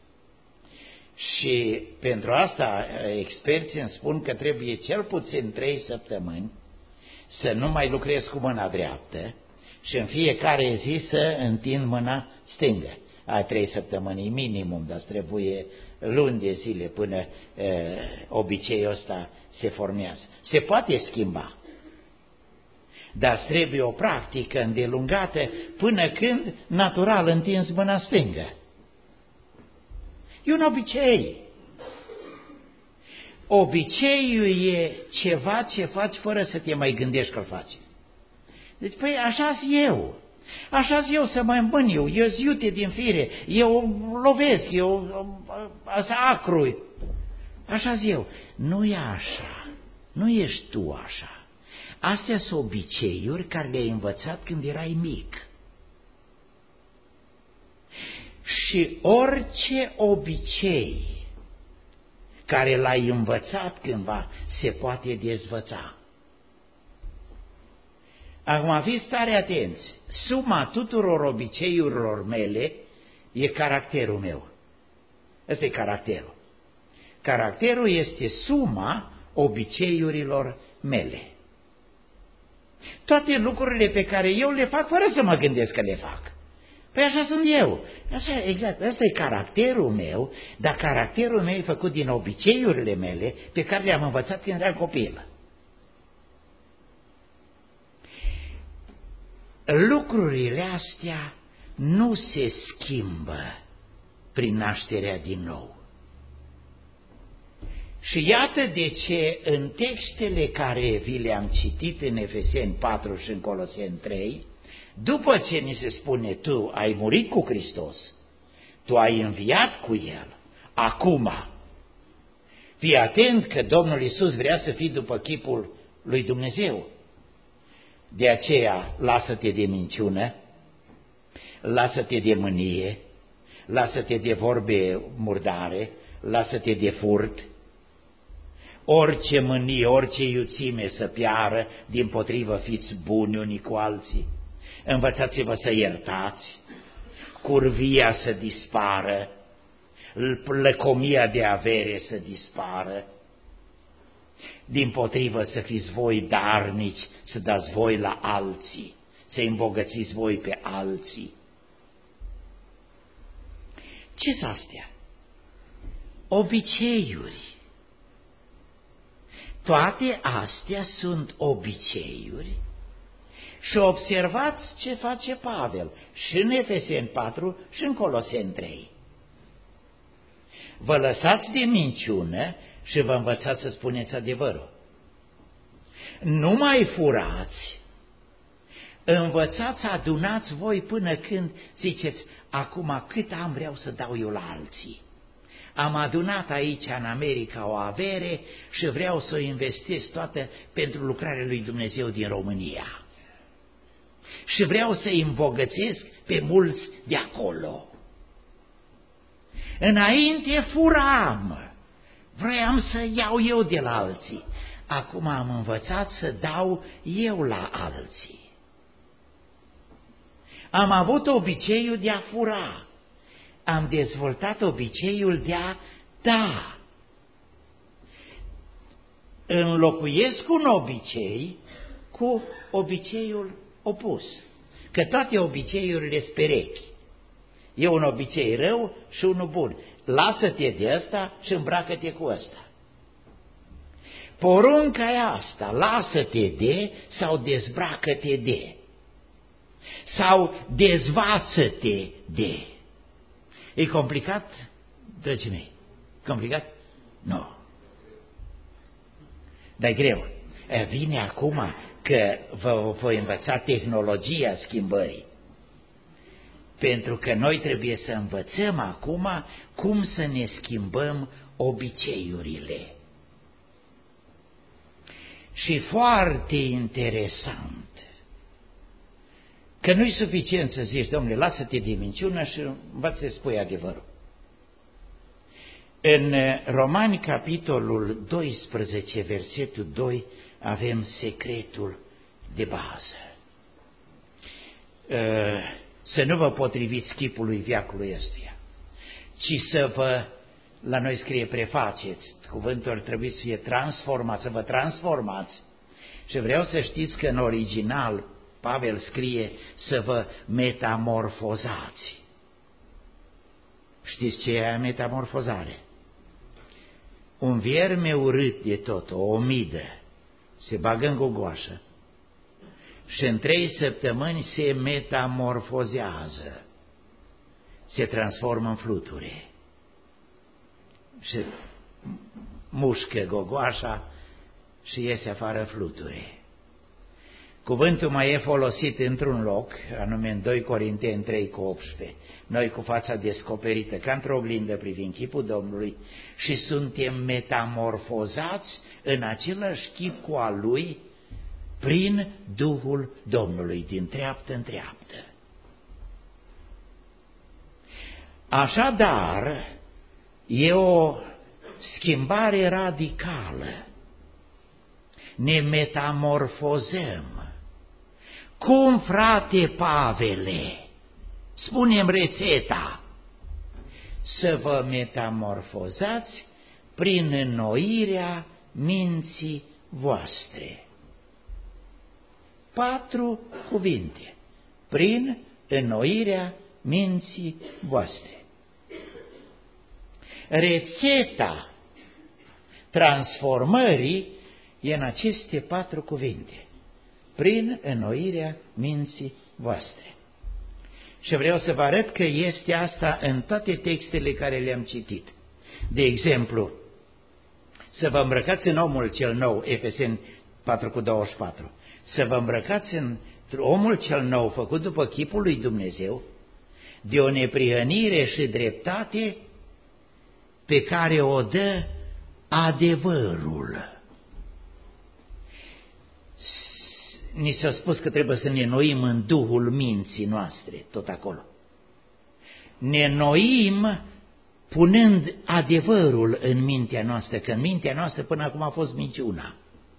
Și pentru asta experții îmi spun că trebuie cel puțin 3 săptămâni să nu mai lucrez cu mâna dreaptă și în fiecare zi să întind mâna stângă. 3 săptămâni minimum, dar trebuie luni de zile până obiceiul ăsta se formează. Se poate schimba, dar trebuie o practică îndelungată până când natural întinzi mâna stângă. E un obicei. Obiceiul e ceva ce faci fără să te mai gândești că-l faci. Deci, păi, așa-s eu. Așa eu să mă îmbâniu, eu iute din fire, eu lovesc, eu să acrui. Așa eu. Nu e așa, nu ești tu așa. Astea sunt obiceiuri care le-ai învățat când erai mic. Și orice obicei care l-ai învățat cândva se poate dezvăța. Acum fiți tare atenți, suma tuturor obiceiurilor mele e caracterul meu. Ăsta e caracterul. Caracterul este suma obiceiurilor mele. Toate lucrurile pe care eu le fac fără să mă gândesc că le fac. Păi așa sunt eu. Așa, exact, ăsta e caracterul meu, dar caracterul meu e făcut din obiceiurile mele pe care le-am învățat când eram copil. Lucrurile astea nu se schimbă prin nașterea din nou. Și iată de ce în textele care vi le-am citit în Efeseni 4 și în Coloseni 3, după ce ni se spune tu ai murit cu Hristos, tu ai înviat cu El, acum, fii atent că Domnul Iisus vrea să fii după chipul lui Dumnezeu. De aceea, lasă-te de minciună, lasă-te de mânie, lasă-te de vorbe murdare, lasă-te de furt, orice mânie, orice iuțime să piară, dimpotrivă fiți buni unii cu alții, învățați-vă să iertați, curvia să dispară, lăcomia de avere să dispară, dimpotrivă să fiți voi darnici, să dați voi la alții, să îmbogățiți voi pe alții. Ce-s astea? Obiceiuri. Toate astea sunt obiceiuri și observați ce face Pavel și în Efeseni 4 și în Coloseni 3. Vă lăsați de minciună și vă învățați să spuneți adevărul. Nu mai furați, învățați, adunați voi până când ziceți, acum cât am vreau să dau eu la alții. Am adunat aici în America o avere și vreau să o investesc toată pentru lucrarea lui Dumnezeu din România. Și vreau să îi îmbogățesc pe mulți de acolo. Înainte furam, vreau să iau eu de la alții. Acum am învățat să dau eu la alții. Am avut obiceiul de a fura. Am dezvoltat obiceiul de a da. Înlocuiesc un obicei cu obiceiul opus. Că toate obiceiurile sunt perechi. E un obicei rău și unul bun. Lasă-te de ăsta și îmbracă-te cu ăsta. Porunca e asta, lasă-te de sau dezbracă-te de. Sau dezvață-te de. E complicat, dragii mei? Complicat? Nu. Dar e greu. Vine acum că vă voi învăța tehnologia schimbării. Pentru că noi trebuie să învățăm acum cum să ne schimbăm obiceiurile. Și foarte interesant, că nu-i suficient să zici, domnule, lasă-te de minciună și învață să spui adevărul. În Romani, capitolul 12, versetul 2, avem secretul de bază. Să nu vă potriviți chipului veacului ăstuia, ci să vă, la noi scrie prefaceți, cuvântul ar trebui să fie transformat, să vă transformați. Și vreau să știți că în original Pavel scrie să vă metamorfozați. Știți ce e metamorfozare? Un vierme urât de tot, o omidă, se bagă în gogoașă și în 3 săptămâni se metamorfozează, se transformă în fluture și mușcă gogoașa și iese afară fluture. Cuvântul mai e folosit într-un loc, anume în 2 Corinteni 3:18. Noi cu fața descoperită, ca într-o oglindă privind chipul Domnului, și suntem metamorfozați în același chip cu al Lui prin Duhul Domnului, din treaptă în treaptă. Așadar, e o schimbare radicală. Ne metamorfozăm. Cum, frate Pavele? Spune-mi rețeta. Să vă metamorfozați prin înnoirea minții voastre. 4 cuvinte. Prin înnoirea minții voastre. Rețeta transformării e în aceste 4 cuvinte. Prin înnoirea minții voastre. Și vreau să vă arăt că este asta în toate textele care le-am citit. De exemplu, să vă îmbrăcați în omul cel nou, Efeseni 4:24. Să vă îmbrăcați în omul cel nou, făcut după chipul lui Dumnezeu, de o neprihănire și dreptate pe care o dă adevărul. Ni s-a spus că trebuie să ne înnoim în duhul minții noastre, tot acolo. Ne înnoim punând adevărul în mintea noastră, că în mintea noastră până acum a fost minciuna.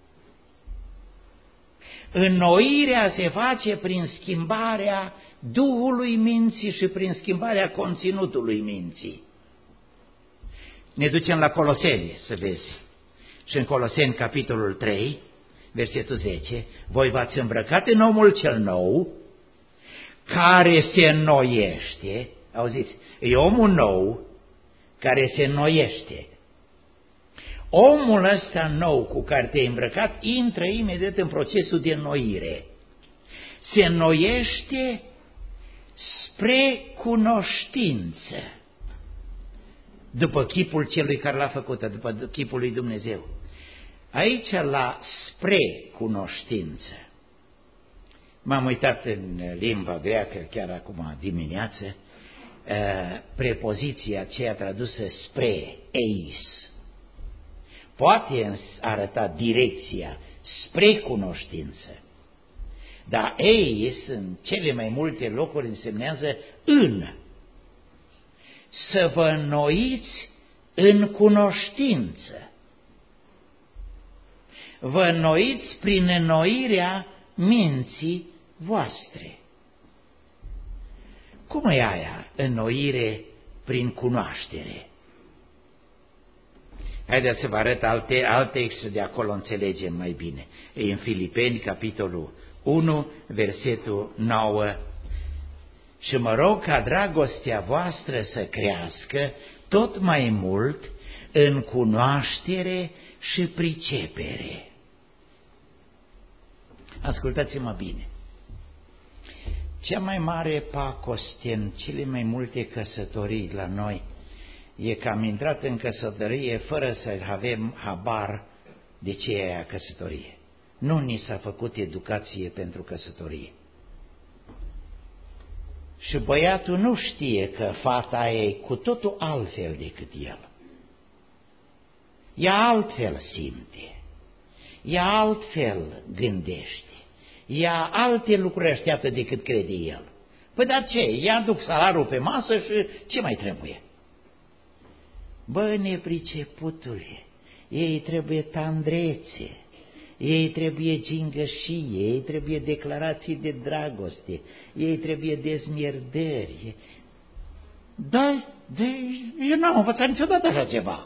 Înnoirea se face prin schimbarea duhului minții și prin schimbarea conținutului minții. Ne ducem la Coloseni, să vezi. Și în Coloseni, capitolul 3, versetul 10, voi v-ați îmbrăcat în omul cel nou, care se înnoiește, auziți, e omul nou care se înnoiește. Omul ăsta nou cu care te-ai îmbrăcat intră imediat în procesul de înnoire. Se înnoiește spre cunoștință, după chipul celui care l-a făcut, după chipul lui Dumnezeu. Aici la spre cunoștință. M-am uitat în limba greacă chiar acum dimineață, prepoziția aceea tradusă spre, eis, poate arăta direcția spre cunoștință, dar eis în cele mai multe locuri însemnează în. Să vă înnoiți în cunoștință. Vă înnoiți prin înnoirea minții voastre. Cum e aia, înnoire prin cunoaștere? Haideți să vă arăt alt text de acolo, înțelegem mai bine. E în Filipeni, capitolul 1, versetul 9. Și mă rog ca dragostea voastră să crească tot mai mult în cunoaștere și pricepere. Ascultați-mă bine. Cea mai mare pacoste în cele mai multe căsătorii la noi e că am intrat în căsătorie fără să avem habar de ce e aia căsătorie. Nu ni s-a făcut educație pentru căsătorie. Și băiatul nu știe că fata e cu totul altfel decât el. Ea altfel simte, ea altfel gândește, ea alte lucruri așteaptă decât crede el. Păi dar ce? Ea aduc salariul pe masă și ce mai trebuie? Bă, nepriceputule, ei trebuie tandrețe, ei trebuie gingășie, ei trebuie declarații de dragoste, ei trebuie dezmierdări. Da, eu n-am învățat niciodată așa ceva.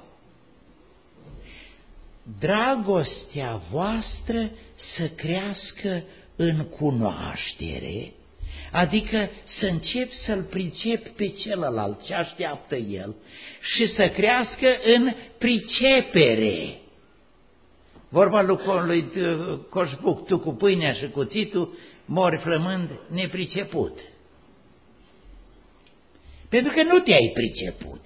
Dragostea voastră să crească în cunoaștere, adică să încep să-l pricep pe celălalt ce așteaptă el și să crească în pricepere. Vorba lui Coșbuc, tu cu pâinea și cuțitul mori flămând nepriceput. Pentru că nu te-ai priceput.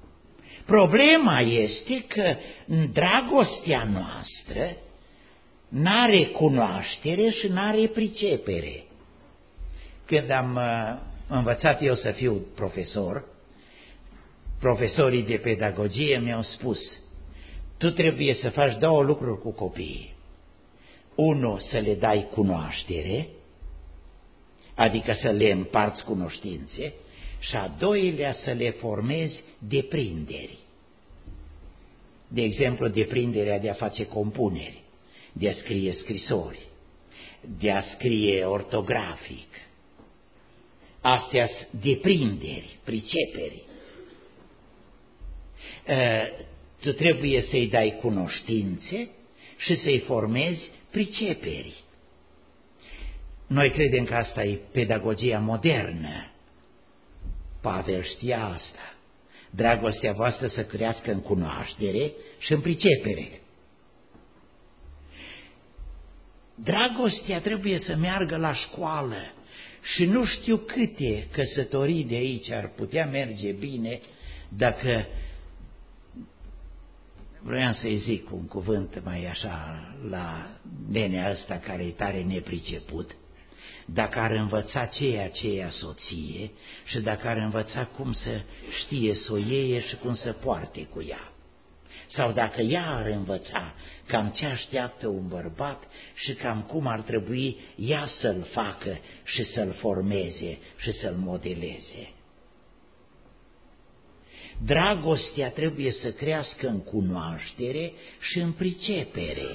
Problema este că în dragostea noastră n-are cunoaștere și n-are pricepere. Când am învățat eu să fiu profesor, profesorii de pedagogie mi-au spus: tu trebuie să faci două lucruri cu copiii. Unu, să le dai cunoaștere, adică să le împarți cunoștințe, și a doilea să le formezi deprinderi. De exemplu, deprinderea de a face compuneri, de a scrie scrisori, de a scrie ortografic. Astea sunt deprinderi, priceperi. Tu trebuie să-i dai cunoștințe și să-i formezi priceperi. Noi credem că asta e pedagogia modernă. Pavel știa asta. Dragostea voastră să crească în cunoaștere și în pricepere. Dragostea trebuie să meargă la școală și nu știu câte căsătorii de aici ar putea merge bine dacă, vreau să-i zic un cuvânt mai așa la nenea ăsta care e tare nepriceput, dacă ar învăța ceea soție și dacă ar învăța cum să știe să o iei și cum să poarte cu ea. Sau dacă ea ar învăța cam ce așteaptă un bărbat și cam cum ar trebui ea să-l facă și să-l formeze și să-l modeleze. Dragostea trebuie să crească în cunoaștere și în pricepere.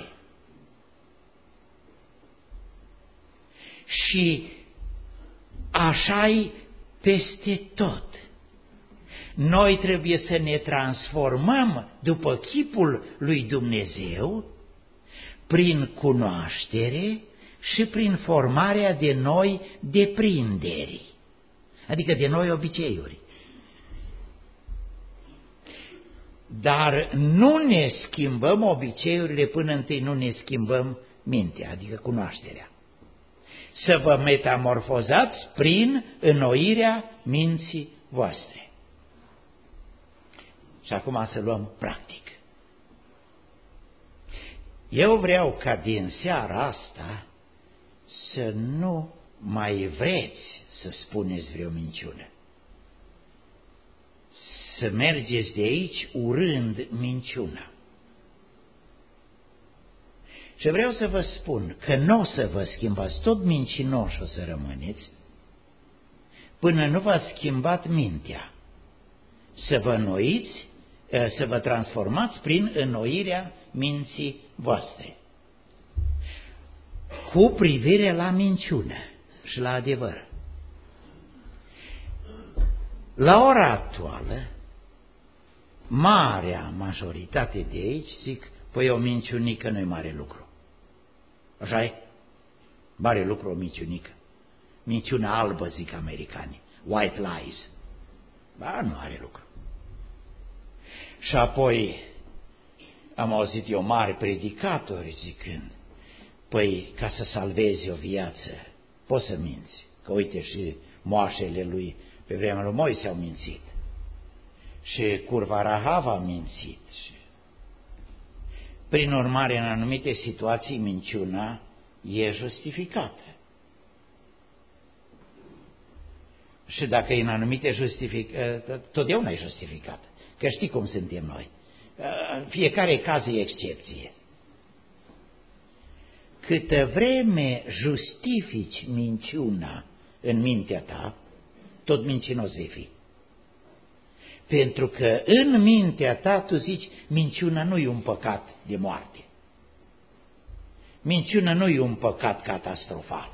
Și așa-i peste tot. Noi trebuie să ne transformăm după chipul lui Dumnezeu prin cunoaștere și prin formarea de noi deprinderi, adică de noi obiceiuri. Dar nu ne schimbăm obiceiurile până întâi nu ne schimbăm mintea, adică cunoașterea. Să vă metamorfozați prin înnoirea minții voastre. Și acum să luăm practic. Eu vreau ca din seara asta să nu mai vreți să spuneți vreo minciună. Să mergeți de aici urând minciuna. Și vreau să vă spun că nu o să vă schimbați, tot mincinoși o să rămâneți, până nu v-ați schimbat mintea. Să vă înnoiți, să vă transformați prin înnoirea minții voastre. Cu privire la minciună și la adevăr. La ora actuală, marea majoritate de aici zic: păi o minciunică nu-i mare lucru. Așa-i? Mare lucru o minciunică. Minciuna albă, zic americanii. White lies. Ba, nu are lucru. Și apoi am auzit eu mari predicatori zicând: păi, ca să salvezi o viață, poți să minți. Că uite, și moașele lui pe vremea lui Moise au mințit. Și curva Rahav a mințit. Prin urmare, în anumite situații, minciuna e justificată. Și dacă e în anumite totdeauna e justificată. Că știi cum suntem noi. Fiecare caz e excepție. Câtă vreme justifici minciuna în mintea ta, tot mincinos vei fi. Pentru că în mintea ta tu zici: minciuna nu e un păcat de moarte. Minciuna nu e un păcat catastrofal.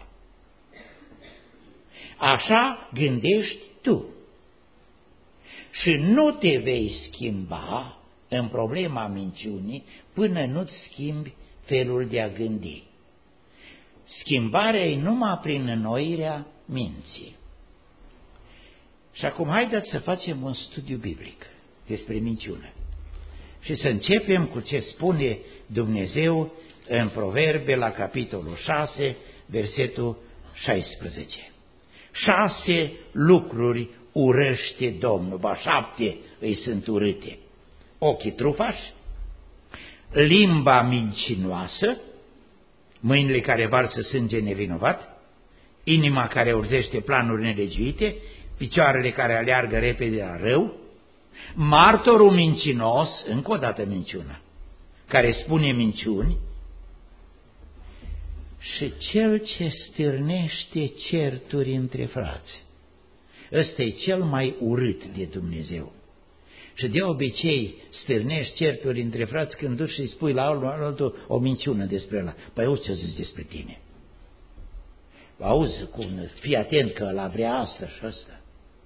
Așa gândești tu. Și nu te vei schimba în problema minciunii până nu-ți schimbi felul de a gândi. Schimbarea e numai prin înnoirea minții. Și acum haideți să facem un studiu biblic despre minciună. Și să începem cu ce spune Dumnezeu în Proverbe la capitolul 6, versetul 16. 6 lucruri urăște Domnul, ba 7 îi sunt urâte: ochii trufași, limba mincinoasă, mâinile care varsă sânge nevinovat, inima care urzește planuri nelegiuite, picioarele care aleargă repede la rău, martorul mincinos, încă o dată minciuna, care spune minciuni, și cel ce stârnește certuri între frați. Ăsta e cel mai urât de Dumnezeu. Și de obicei stârnești certuri între frați când duci și spui la altul o minciună despre ăla. Păi auzi ce-o zis despre tine. Auzi, fii atent că ăla vrea asta și asta.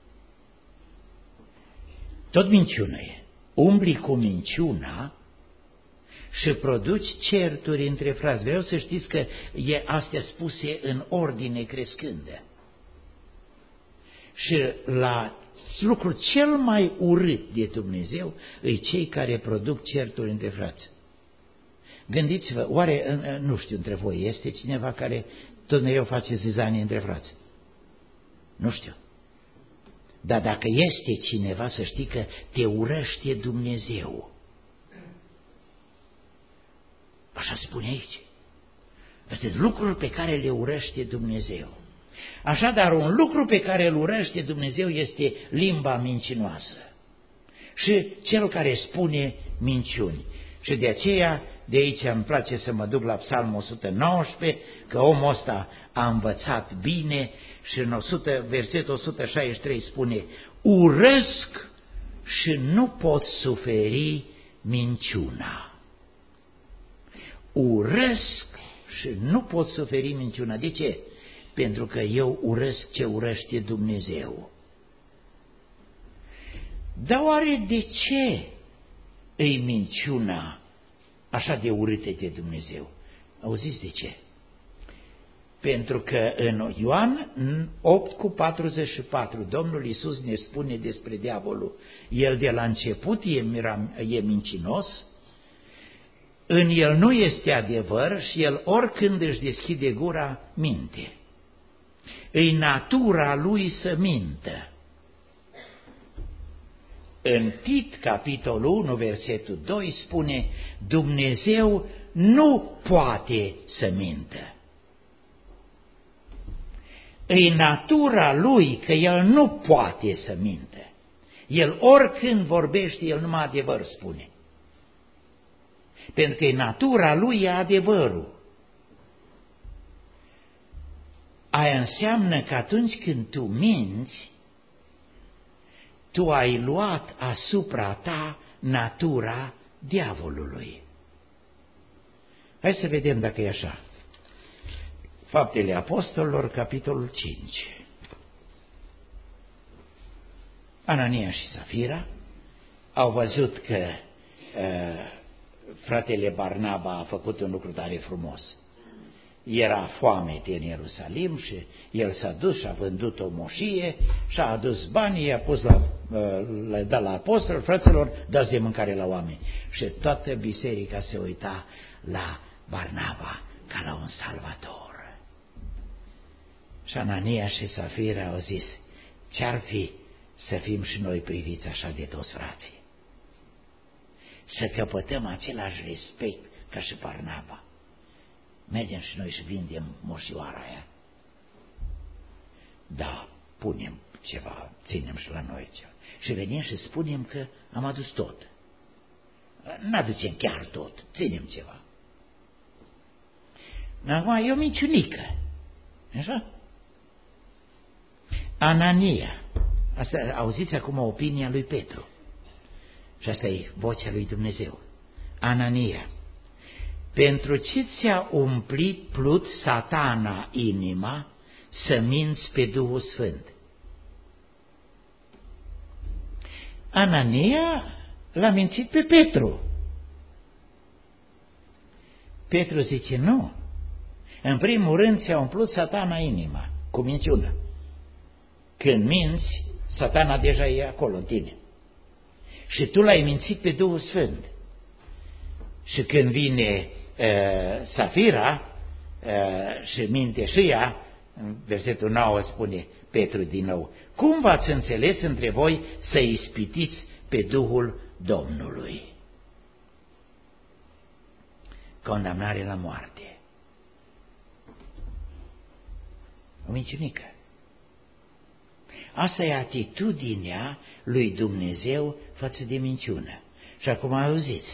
Tot minciună e. Umbli cu minciuna și produci certuri între frați. Vreau să știți că e astea spuse în ordine crescândă. Și la lucrul cel mai urât de Dumnezeu îi cei care produc certuri între frați. Gândiți-vă, oare, nu știu, între voi este cineva care tot mereu face zizanie între frați? Nu știu. Dar dacă este cineva, să știi că te urăște Dumnezeu. Așa spune aici. Astea sunt lucruri pe care le urăște Dumnezeu. Așadar, un lucru pe care îl urăște Dumnezeu este limba mincinoasă și cel care spune minciuni. Și de aceea, de aici îmi place să mă duc la Psalmul 119, că omul ăsta a învățat bine și în versetul 163 spune: urăsc și nu pot suferi minciuna. Urăsc și nu pot suferi minciuna. De ce? Pentru că eu urăsc ce urăște Dumnezeu. Dar oare de ce îi minciuna așa de urâtă de Dumnezeu? Auziți de ce? Pentru că în Ioan 8:44 Domnul Iisus ne spune despre diavolul: el de la început e mincinos, în el nu este adevăr și el oricând își deschide gura minte. Îi natura lui să mintă. În Tit, capitolul 1, versetul 2 spune: Dumnezeu nu poate să mintă. Îi natura lui că el nu poate să mintă. El oricând vorbește, el numai adevăr spune. Pentru că natura lui e adevărul. Aia înseamnă că atunci când tu minți, tu ai luat asupra ta natura diavolului. Hai să vedem dacă e așa. Faptele Apostolilor, capitolul 5. Anania și Safira au văzut că fratele Barnaba a făcut un lucru tare frumos. Era foamete în Ierusalim și el s-a dus și a vândut o moșie și a adus banii, i-a pus le-a dat la apostol: fraților, dați de mâncare la oameni. Și toată biserica se uita la Barnaba ca la un salvator. Și Anania și Safira au zis: ce-ar fi să fim și noi priviți așa de toți frații? Să căpătăm același respect ca și Barnaba. Mergem și noi și vindem moșioara aia. Da, punem ceva, ținem și la noi ceva. Și venim și spunem că am adus tot. N-aducem chiar tot, ținem ceva. Acum e o minciunică. Așa? Anania. Asta, auziți acum opinia lui Petru. Și asta e vocea lui Dumnezeu. Anania, pentru ce ți-a umplut Satana inima să minți pe Duhul Sfânt? Anania l-a mințit pe Petru. Petru zice: nu. În primul rând ți-a umplut Satana inima cu minciună. Când minți, Satana deja e acolo în tine. Și tu l-ai mințit pe Duhul Sfânt. Și când vine Safira și minte și ea, în versetul 9 spune Petru din nou: cum v-ați înțeles între voi să ispitiți pe Duhul Domnului? Condamnare la moarte. O minciunică. Asta e atitudinea lui Dumnezeu față de minciună. Și acum auziți,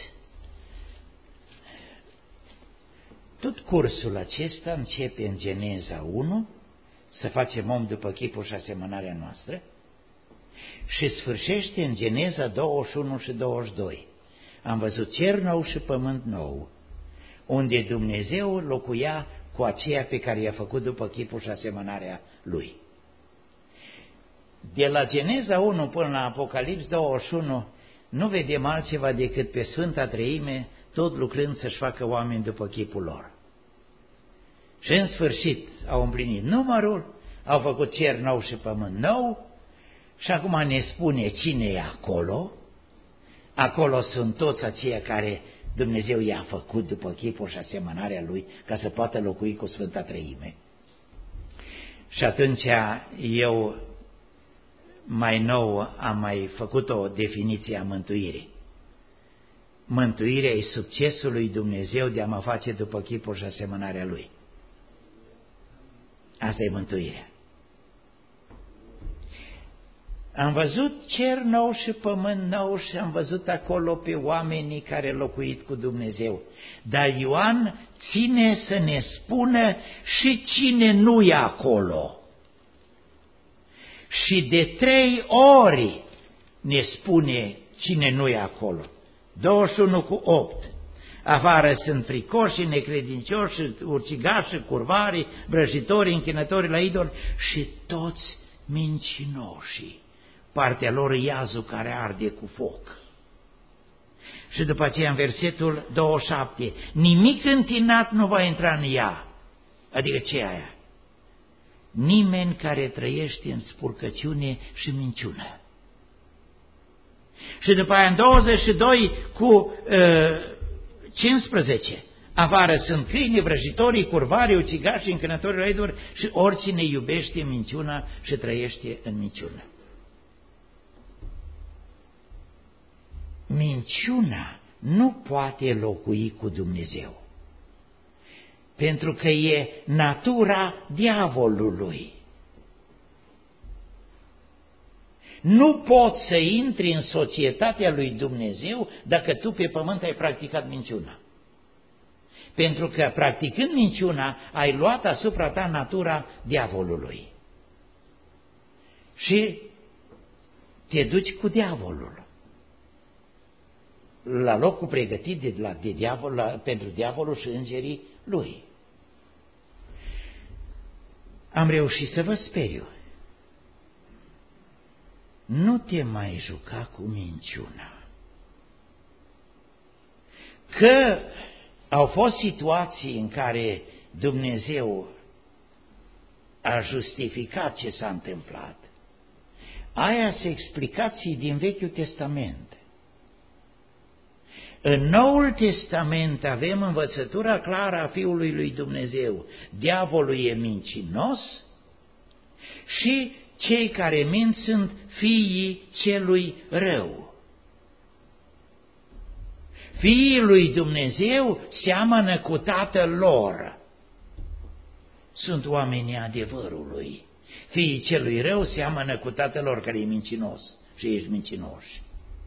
tot cursul acesta începe în Geneza 1, să facem om după chipul și asemănarea noastră, și sfârșește în Geneza 21 și 22. Am văzut cer nou și pământ nou, unde Dumnezeu locuia cu aceea pe care i-a făcut după chipul și asemănarea Lui. De la Geneza 1 până la Apocalips 21 nu vedem altceva decât pe Sfânta Treime tot lucrând să-și facă oameni după chipul lor. Și în sfârșit au împlinit numărul, au făcut cer nou și pământ nou și acum ne spune cine e acolo. Acolo sunt toți aceia care Dumnezeu i-a făcut după chipul și asemănarea Lui ca să poată locui cu Sfânta Treime. Și atunci eu mai nou am mai făcut o definiție a mântuirii. Mântuirea e succesul lui Dumnezeu de a mă face după chipul și asemănarea Lui. Asta e mântuirea. Am văzut cer nou și pământ nou și am văzut acolo pe oamenii care au locuit cu Dumnezeu. Dar Ioan ține să ne spună și cine nu e acolo. Și de 3 ori ne spune cine nu e acolo. 21:8. Afară sunt fricoși, necredincioși, urcigași, curvari, vrăjitorii, închinătorii la idoli și toți mincinoșii. Partea lor e iazul care arde cu foc. Și după aceea în versetul 27, nimic întinat nu va intra în ea. Adică ce e aia? Nimeni care trăiește în spurcăciune și minciună. Și după aia în 22:15, afară sunt câini, vrăjitorii, curvarii, ucigașii, închinătorii la idoli și oricine iubește minciuna și trăiește în minciună. Minciuna nu poate locui cu Dumnezeu, pentru că e natura diavolului. Nu poți să intri în societatea lui Dumnezeu dacă tu pe pământ ai practicat minciuna. Pentru că practicând minciuna ai luat asupra ta natura diavolului. Și te duci cu diavolul la locul pregătit pentru diavolul și îngerii lui. Am reușit să vă speriu. Nu te mai juca cu minciuna. Că au fost situații în care Dumnezeu a justificat ce s-a întâmplat. Aia sunt explicații din Vechiul Testament. În Noul Testament avem învățătura clară a Fiului lui Dumnezeu. Diavolul e mincinos și cei care mint sunt fiii celui rău. Fiii lui Dumnezeu seamănă cu tatăl lor. Sunt oamenii adevărului. Fiii celui rău seamănă cu tatăl lor care e mincinos și ești mincinoși.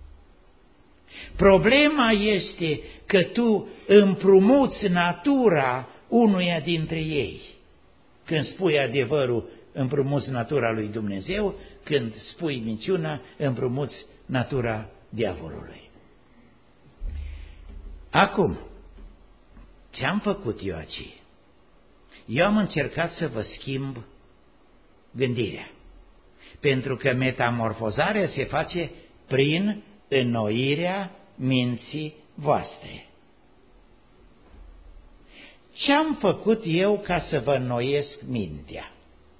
Problema este că tu împrumuți natura unuia dintre ei. Când spui adevărul, împrumuți natura lui Dumnezeu, când spui minciuna, împrumuți natura diavolului. Acum, ce-am făcut eu aici? Eu am încercat să vă schimb gândirea, pentru că metamorfozarea se face prin înnoirea minții voastre. Ce-am făcut eu ca să vă înnoiesc mintea?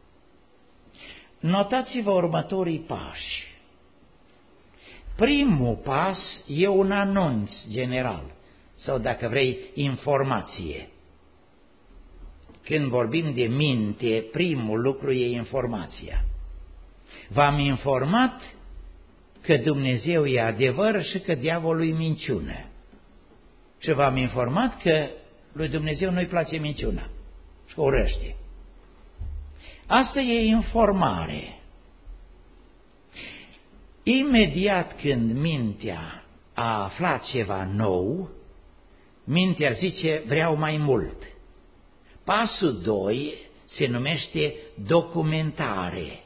Notați-vă următorii pași. Primul pas e un anunț general, sau dacă vrei, informație. Când vorbim de minte, primul lucru e informația. V-am informat că Dumnezeu e adevăr și că diavolul e minciună. Și v-am informat că lui Dumnezeu nu-i place minciuna și că urăște. Asta e informare. Imediat când mintea a aflat ceva nou, mintea zice, vreau mai mult. Pasul 2 se numește documentare.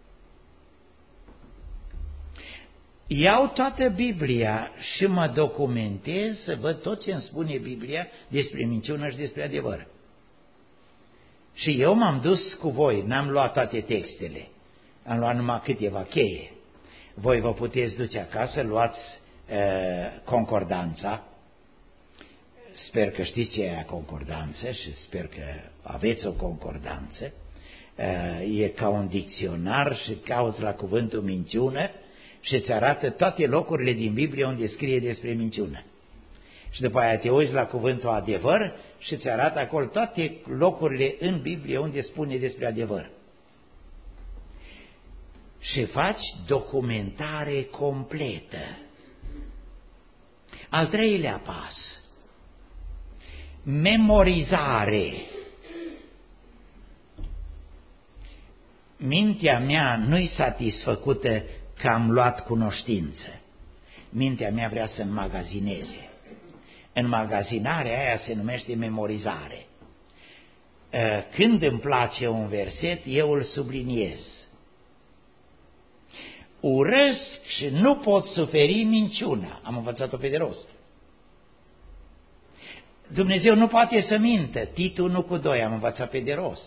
Iau toată Biblia și mă documentez să văd tot ce îmi spune Biblia despre minciună și despre adevăr. Și eu m-am dus cu voi, n-am luat toate textele, am luat numai câteva cheie. Voi vă puteți duce acasă, luați concordanța, sper că știți ce e concordanță și sper că aveți o concordanță, e ca un dicționar și cauți la cuvântul minciună și îți arată toate locurile din Biblie unde scrie despre minciună. Și după aia te uiți la cuvântul adevăr și îți arată acolo toate locurile în Biblie unde spune despre adevăr. Și faci documentare completă. Al treilea pas, memorizare. Mintea mea nu-i satisfăcută că am luat cunoștință. Mintea mea vrea să înmagazineze. Înmagazinarea aia se numește memorizare. Când îmi place un verset, eu îl subliniez. Urăsc și nu pot suferi minciuna. Am învățat-o pe de rost. Dumnezeu nu poate să mintă. Titu 1:2 am învățat pe de rost.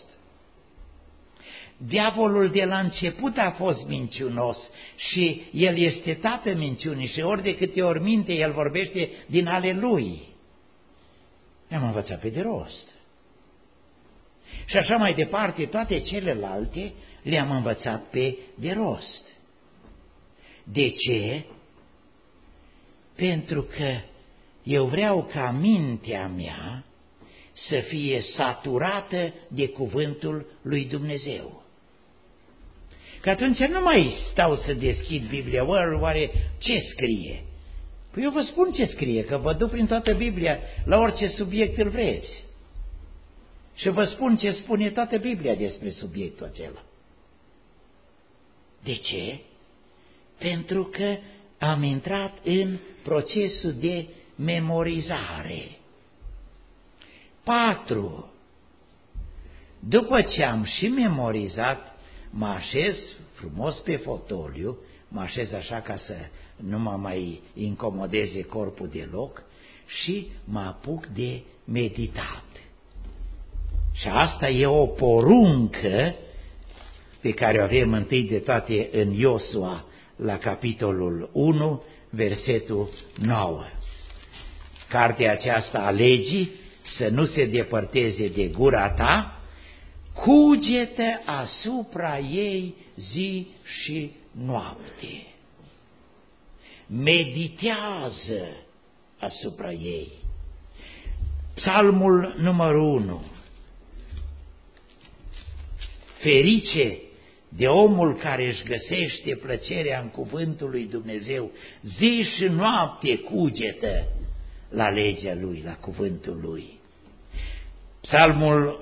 Diavolul de la început a fost minciunos și el este tată minciunii și ori de câte ori minte, el vorbește din ale lui. Ne-am învățat pe de rost. Și așa mai departe, toate celelalte le-am învățat pe de rost. De ce? Pentru că eu vreau ca mintea mea să fie saturată de cuvântul lui Dumnezeu. Că atunci nu mai stau să deschid Biblia, oare ce scrie? Păi eu vă spun ce scrie, că vă duc prin toată Biblia, la orice subiect îl vreți. Și vă spun ce spune toată Biblia despre subiectul acela. De ce? Pentru că am intrat în procesul de memorizare. 4. După ce am și memorizat, mă așez frumos pe fotoliu, mă așez așa ca să nu mă mai incomodeze corpul deloc și mă apuc de meditat. Și asta e o poruncă pe care o avem întâi de toate în Iosua, la capitolul 1, versetul 9. Cartea aceasta a legii să nu se depărteze de gura ta, cugetă asupra ei zi și noapte. Meditează asupra ei. Psalmul numărul 1. Ferice de omul care își găsește plăcerea în cuvântul lui Dumnezeu, zi și noapte cugetă la legea lui, la cuvântul lui. Psalmul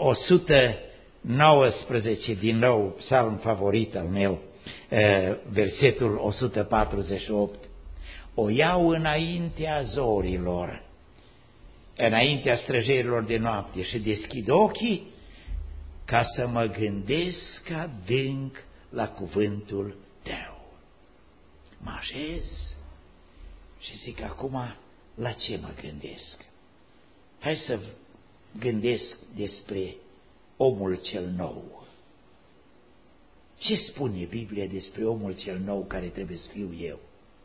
119, din nou, psalm favorit al meu, versetul 148. O iau înaintea zorilor, înaintea străjerilor de noapte și deschid ochii ca să mă gândesc adânc la cuvântul tău. Mă așez și zic acum la ce mă gândesc. Hai să gândesc despre omul cel nou. Ce spune Biblia despre omul cel nou care trebuie să fiu eu?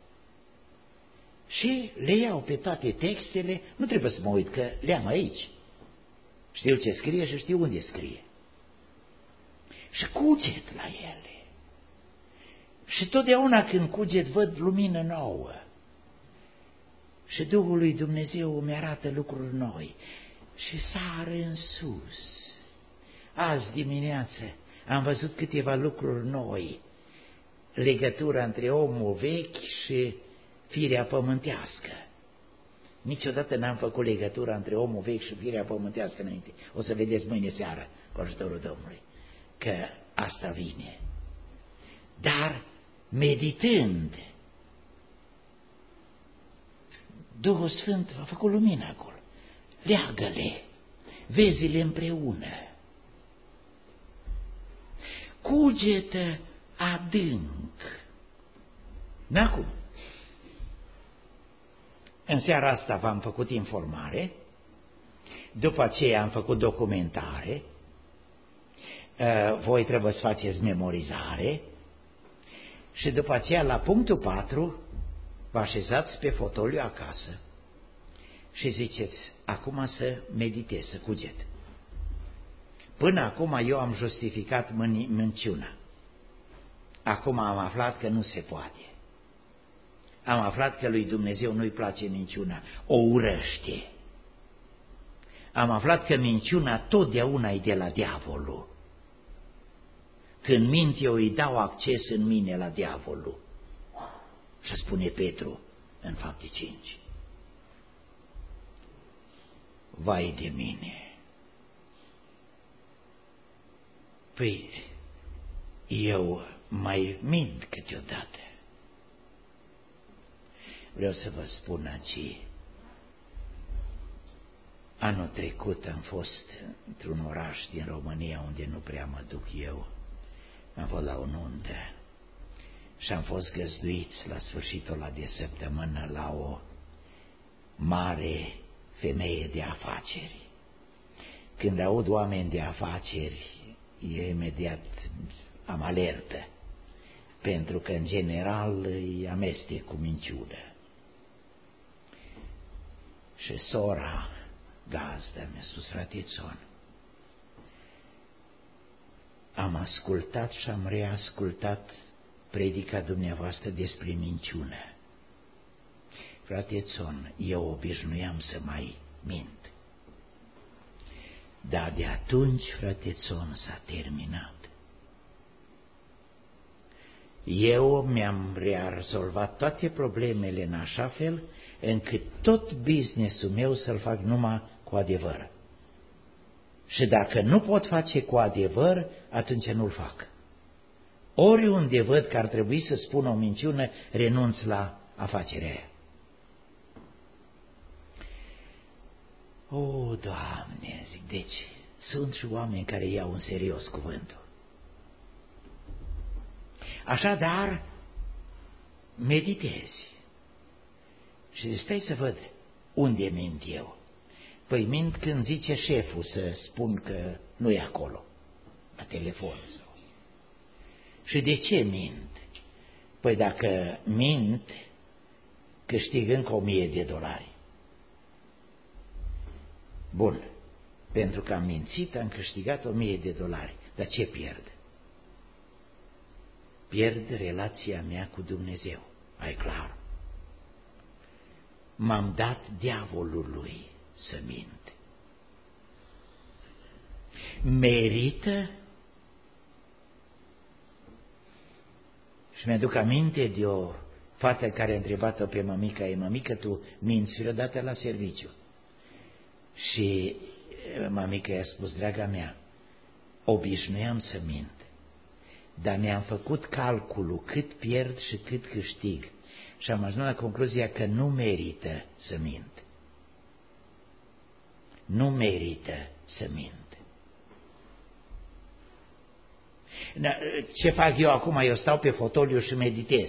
Și le iau pe toate textele, nu trebuie să mă uit că le am aici. Știu ce scrie și știu unde scrie. Și cuget la ele. Și totdeauna când cuget văd lumină nouă. Și Duhul lui Dumnezeu îmi arată lucruri noi. Și sară în sus. Azi dimineață am văzut câteva lucruri noi. Legătura între omul vechi și firea pământească. Niciodată n-am făcut legătura între omul vechi și firea pământească înainte. O să vedeți mâine seară, cu ajutorul Domnului, că asta vine. Dar meditând, Duhul Sfânt a făcut lumină acolo. Leagă-le, vezi-le împreună. Cugetă adânc. N-acum. În seara asta v-am făcut informare, după aceea am făcut documentare, voi trebuie să faceți memorizare și după aceea la punctul 4 vă așezați pe fotoliu acasă și ziceți, acum să meditez, să cuget. Până acum eu am justificat minciuna. Acum am aflat că nu se poate. Am aflat că lui Dumnezeu nu-i place minciuna, o urăște. Am aflat că minciuna totdeauna e de la diavolul. Când mint eu îi dau acces în mine la diavolul. Și spune Petru în Fapte 5. Vai de mine! Păi, eu mai mint câteodată. Vreau să vă spun aici, anul trecut am fost într-un oraș din România unde nu prea mă duc eu. Am fost la o nuntă și am fost găzduiți la sfârșitul de săptămână la o mare femeie de afaceri. Când aud oameni de afaceri, imediat am alertă, pentru că în general îi amestec cu minciună. Și sora gazdă mi-a spus, frate Ițon, am ascultat și am reascultat predica dumneavoastră despre minciună. Frate Ițon, eu obișnuiam să mai mint. Dar de atunci, frate Ițon, s-a terminat. Eu mi-am rezolvat toate problemele în așa fel încât tot business-ul meu să-l fac numai cu adevăr. Și dacă nu pot face cu adevăr, atunci nu-l fac. Oriunde văd că ar trebui să spun o minciună, renunț la afacerea aia. O, Doamne, zic, deci sunt și oameni care iau în serios cuvântul. Așadar, meditezi și stai să văd unde mint eu. Păi mint când zice șeful să spun că nu e acolo, la telefon. Sau. Și de ce mint? Păi dacă mint, câștig încă $1000. Bun, pentru că am mințit, am câștigat $1000. Dar ce pierd? Pierd relația mea cu Dumnezeu, ai clar. M-am dat diavolului să mint. Merită? Și mi-aduc aminte de o fată care a întrebat-o pe mămica ei, mămică, tu minți vreodată la serviciu? Și mămica i-a spus, draga mea, obișnuiam să mint, dar mi-am făcut calculul cât pierd și cât câștig și am ajuns la concluzia că nu merită să mint. Nu merită să mint. Ce fac eu acum? Eu stau pe fotoliu și meditez.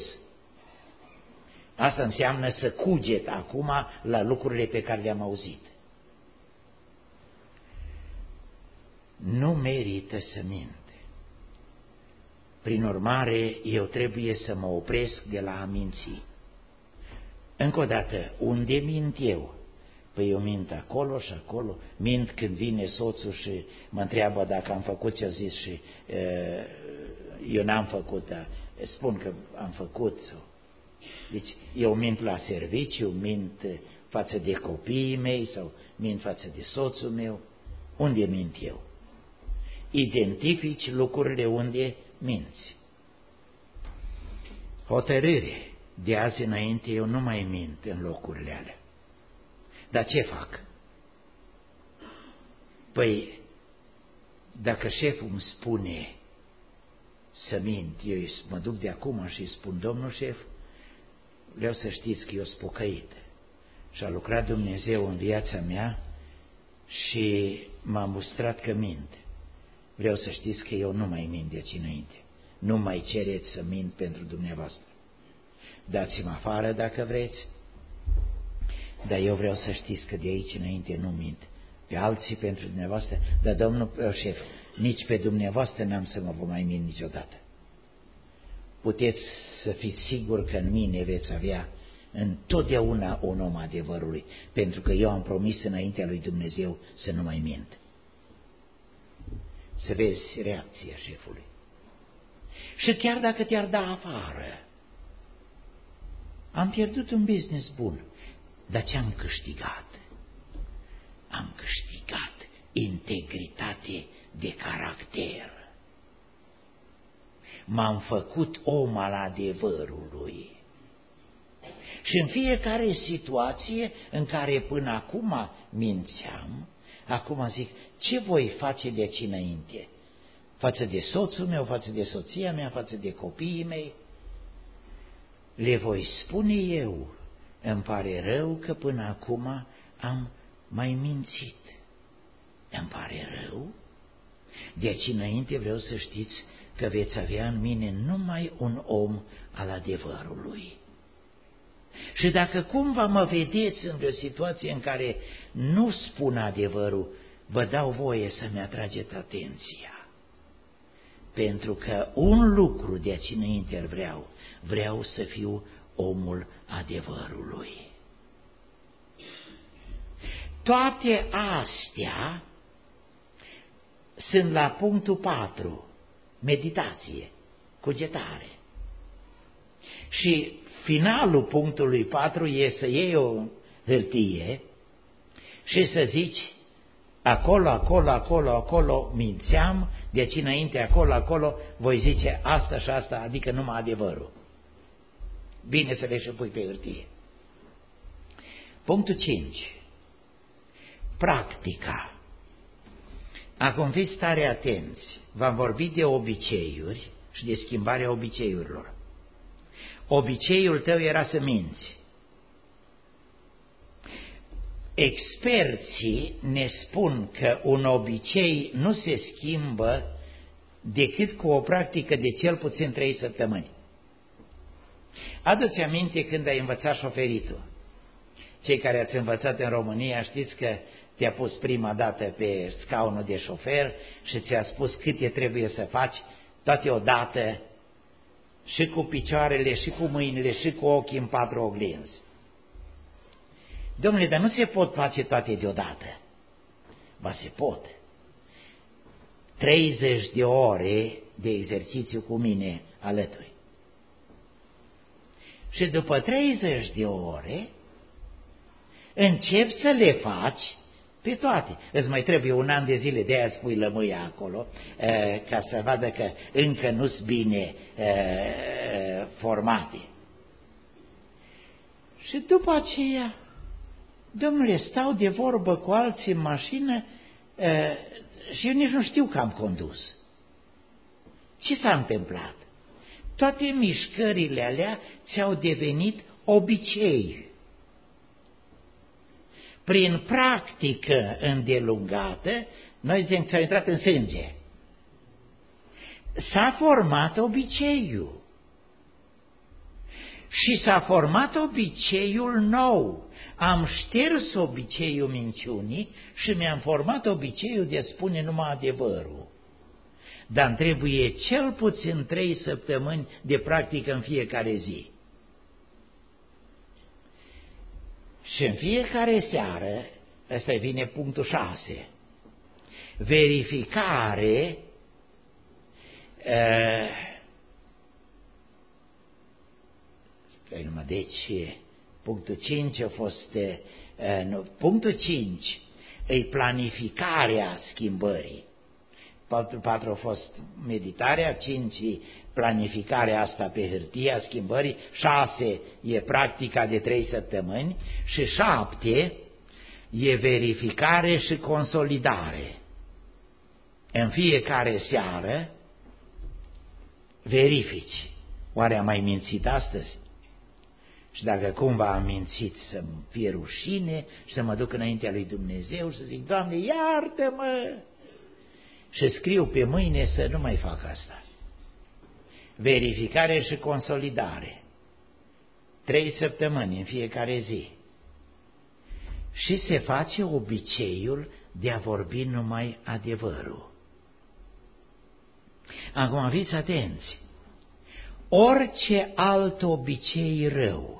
Asta înseamnă să cuget acum la lucrurile pe care le-am auzit. Nu merită să mint. Prin urmare, eu trebuie să mă opresc de la a minți. Încă o dată, unde mint eu? Păi eu mint acolo și acolo, mint când vine soțul și mă întreabă dacă am făcut ce-a zis și eu n-am făcut, dar spun că am făcut. Deci eu mint la serviciu, mint față de copiii mei sau mint față de soțul meu. Unde mint eu? Identifici lucrurile unde minți. Hotărâre. De azi înainte eu nu mai mint în locurile alea. Dar ce fac? Păi, dacă șeful îmi spune să mint. Eu mă duc de acum și îi spun, domnul șef, vreau să știți că eu sunt pocăit și a lucrat Dumnezeu în viața mea și m-a mustrat că mint. Vreau să știți că eu nu mai mint de aici înainte. Nu mai cereți să mint pentru dumneavoastră. Dați-mă afară dacă vreți, dar eu vreau să știți că de aici înainte nu mint. Pe alții pentru dumneavoastră, dar domnul șef, nici pe dumneavoastră n-am să mă vă mai mint niciodată. Puteți să fiți siguri că în mine veți avea întotdeauna un om adevărului, pentru că eu am promis înaintea lui Dumnezeu să nu mai mint. Să vezi reacția șefului. Și chiar dacă te-ar da afară, am pierdut un business bun, dar ce-am câștigat? Am câștigat integritate de caracter. M-am făcut om al adevărului. Și în fiecare situație în care până acum mințeam, acum zic, ce voi face de aici înainte? Față de soțul meu, față de soția mea, față de copiii mei? Le voi spune eu, îmi pare rău că până acum am mai mințit. Îmi pare rău? De aici înainte vreau să știți că veți avea în mine numai un om al adevărului. Și dacă cumva mă vedeți în o situație în care nu spun adevărul, vă dau voie să-mi atrageți atenția. Pentru că un lucru de aici înainte vreau să fiu omul adevărului. Toate astea sunt la punctul 4, meditație, cugetare. Și finalul punctului 4 e să iei o hârtie și să zici, acolo mințeam, de aici înainte, acolo, voi zice asta și asta, adică numai adevărul. Bine să le și pui pe hârtie. Punctul 5. Practica. Acum fiți tare atenți, v-am vorbit de obiceiuri și de schimbarea obiceiurilor. Obiceiul tău era să minți. Experții ne spun că un obicei nu se schimbă decât cu o practică de cel puțin 3 săptămâni. Adu-ți aminte când ai învățat șoferitul. Cei care ați învățat în România știți că te-a pus prima dată pe scaunul de șofer și ți-a spus câte trebuie să faci, toate odată, și cu picioarele, și cu mâinile, și cu ochii în 4 oglinzi. Domnule, dar nu se pot face toate deodată. Ba se pot. 30 de ore de exercițiu cu mine alături. Și după 30 de ore începi să le faci pe toate. Îți mai trebuie un an de zile, de aia spui lămâia acolo, ca să vadă că încă nu-s bine formate. Și după aceea, domnule, stau de vorbă cu alții în mașină și eu nici nu știu că am condus. Ce s-a întâmplat? Toate mișcările alea ți-au devenit obicei. Prin practică îndelungată, noi zicem, ți-au intrat în sânge. S-a format obiceiul. Și s-a format obiceiul nou. Am șters obiceiul minciunii și mi-am format obiceiul de a spune numai adevărul. Dar îmi trebuie cel puțin 3 săptămâni de practică în fiecare zi. Și în fiecare seară, ăsta vine punctul 6, verificare deci punctul 5 a fost punctul 5 e planificarea schimbării. 4 a fost meditarea, 5 planificarea asta pe hârtia schimbării, 6 e practica de 3 săptămâni și 7 e verificare și consolidare. În fiecare seară verifici. Oare am mai mințit astăzi? Și dacă cumva am mințit, să-mi fie rușine și să mă duc înaintea lui Dumnezeu și să zic, Doamne, iartă-mă! Și scriu pe mâine să nu mai fac asta. Verificare și consolidare. 3 săptămâni în fiecare zi. Și se face obiceiul de a vorbi numai adevărul. Acum fiți atenți. Orice alt obicei rău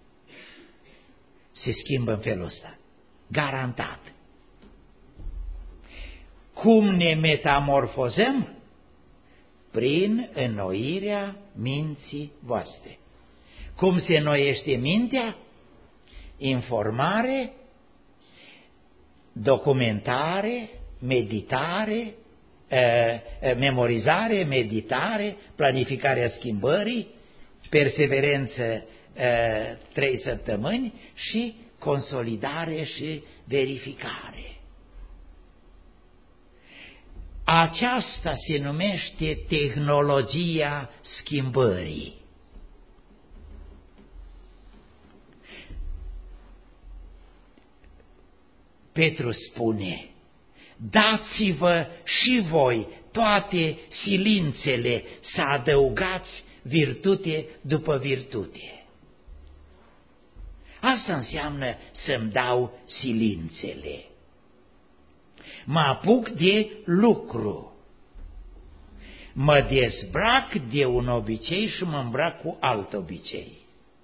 se schimbă în felul ăsta. Garantat. Cum ne metamorfozăm? Prin înnoirea minții voastre. Cum se înnoiește mintea? Informare, documentare, meditare, memorizare, meditare, planificarea schimbării, perseverență 3 săptămâni și consolidare și verificare. Aceasta se numește tehnologia schimbării. Petru spune, dați-vă și voi toate silințele să adăugați virtute după virtute. Asta înseamnă să-mi dau silințele. Mă apuc de lucru. Mă dezbrac de un obicei și mă îmbrac cu alt obicei.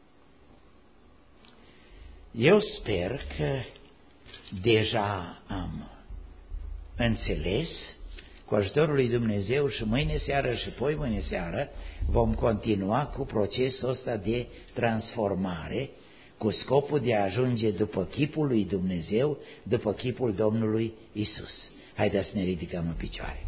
Eu sper că deja am înțeles, cu ajutorul lui Dumnezeu, și mâine seară și poi mâine seară vom continua cu procesul ăsta de transformare, cu scopul de a ajunge după chipul lui Dumnezeu, după chipul Domnului Isus. Haideți să ne ridicăm în picioare.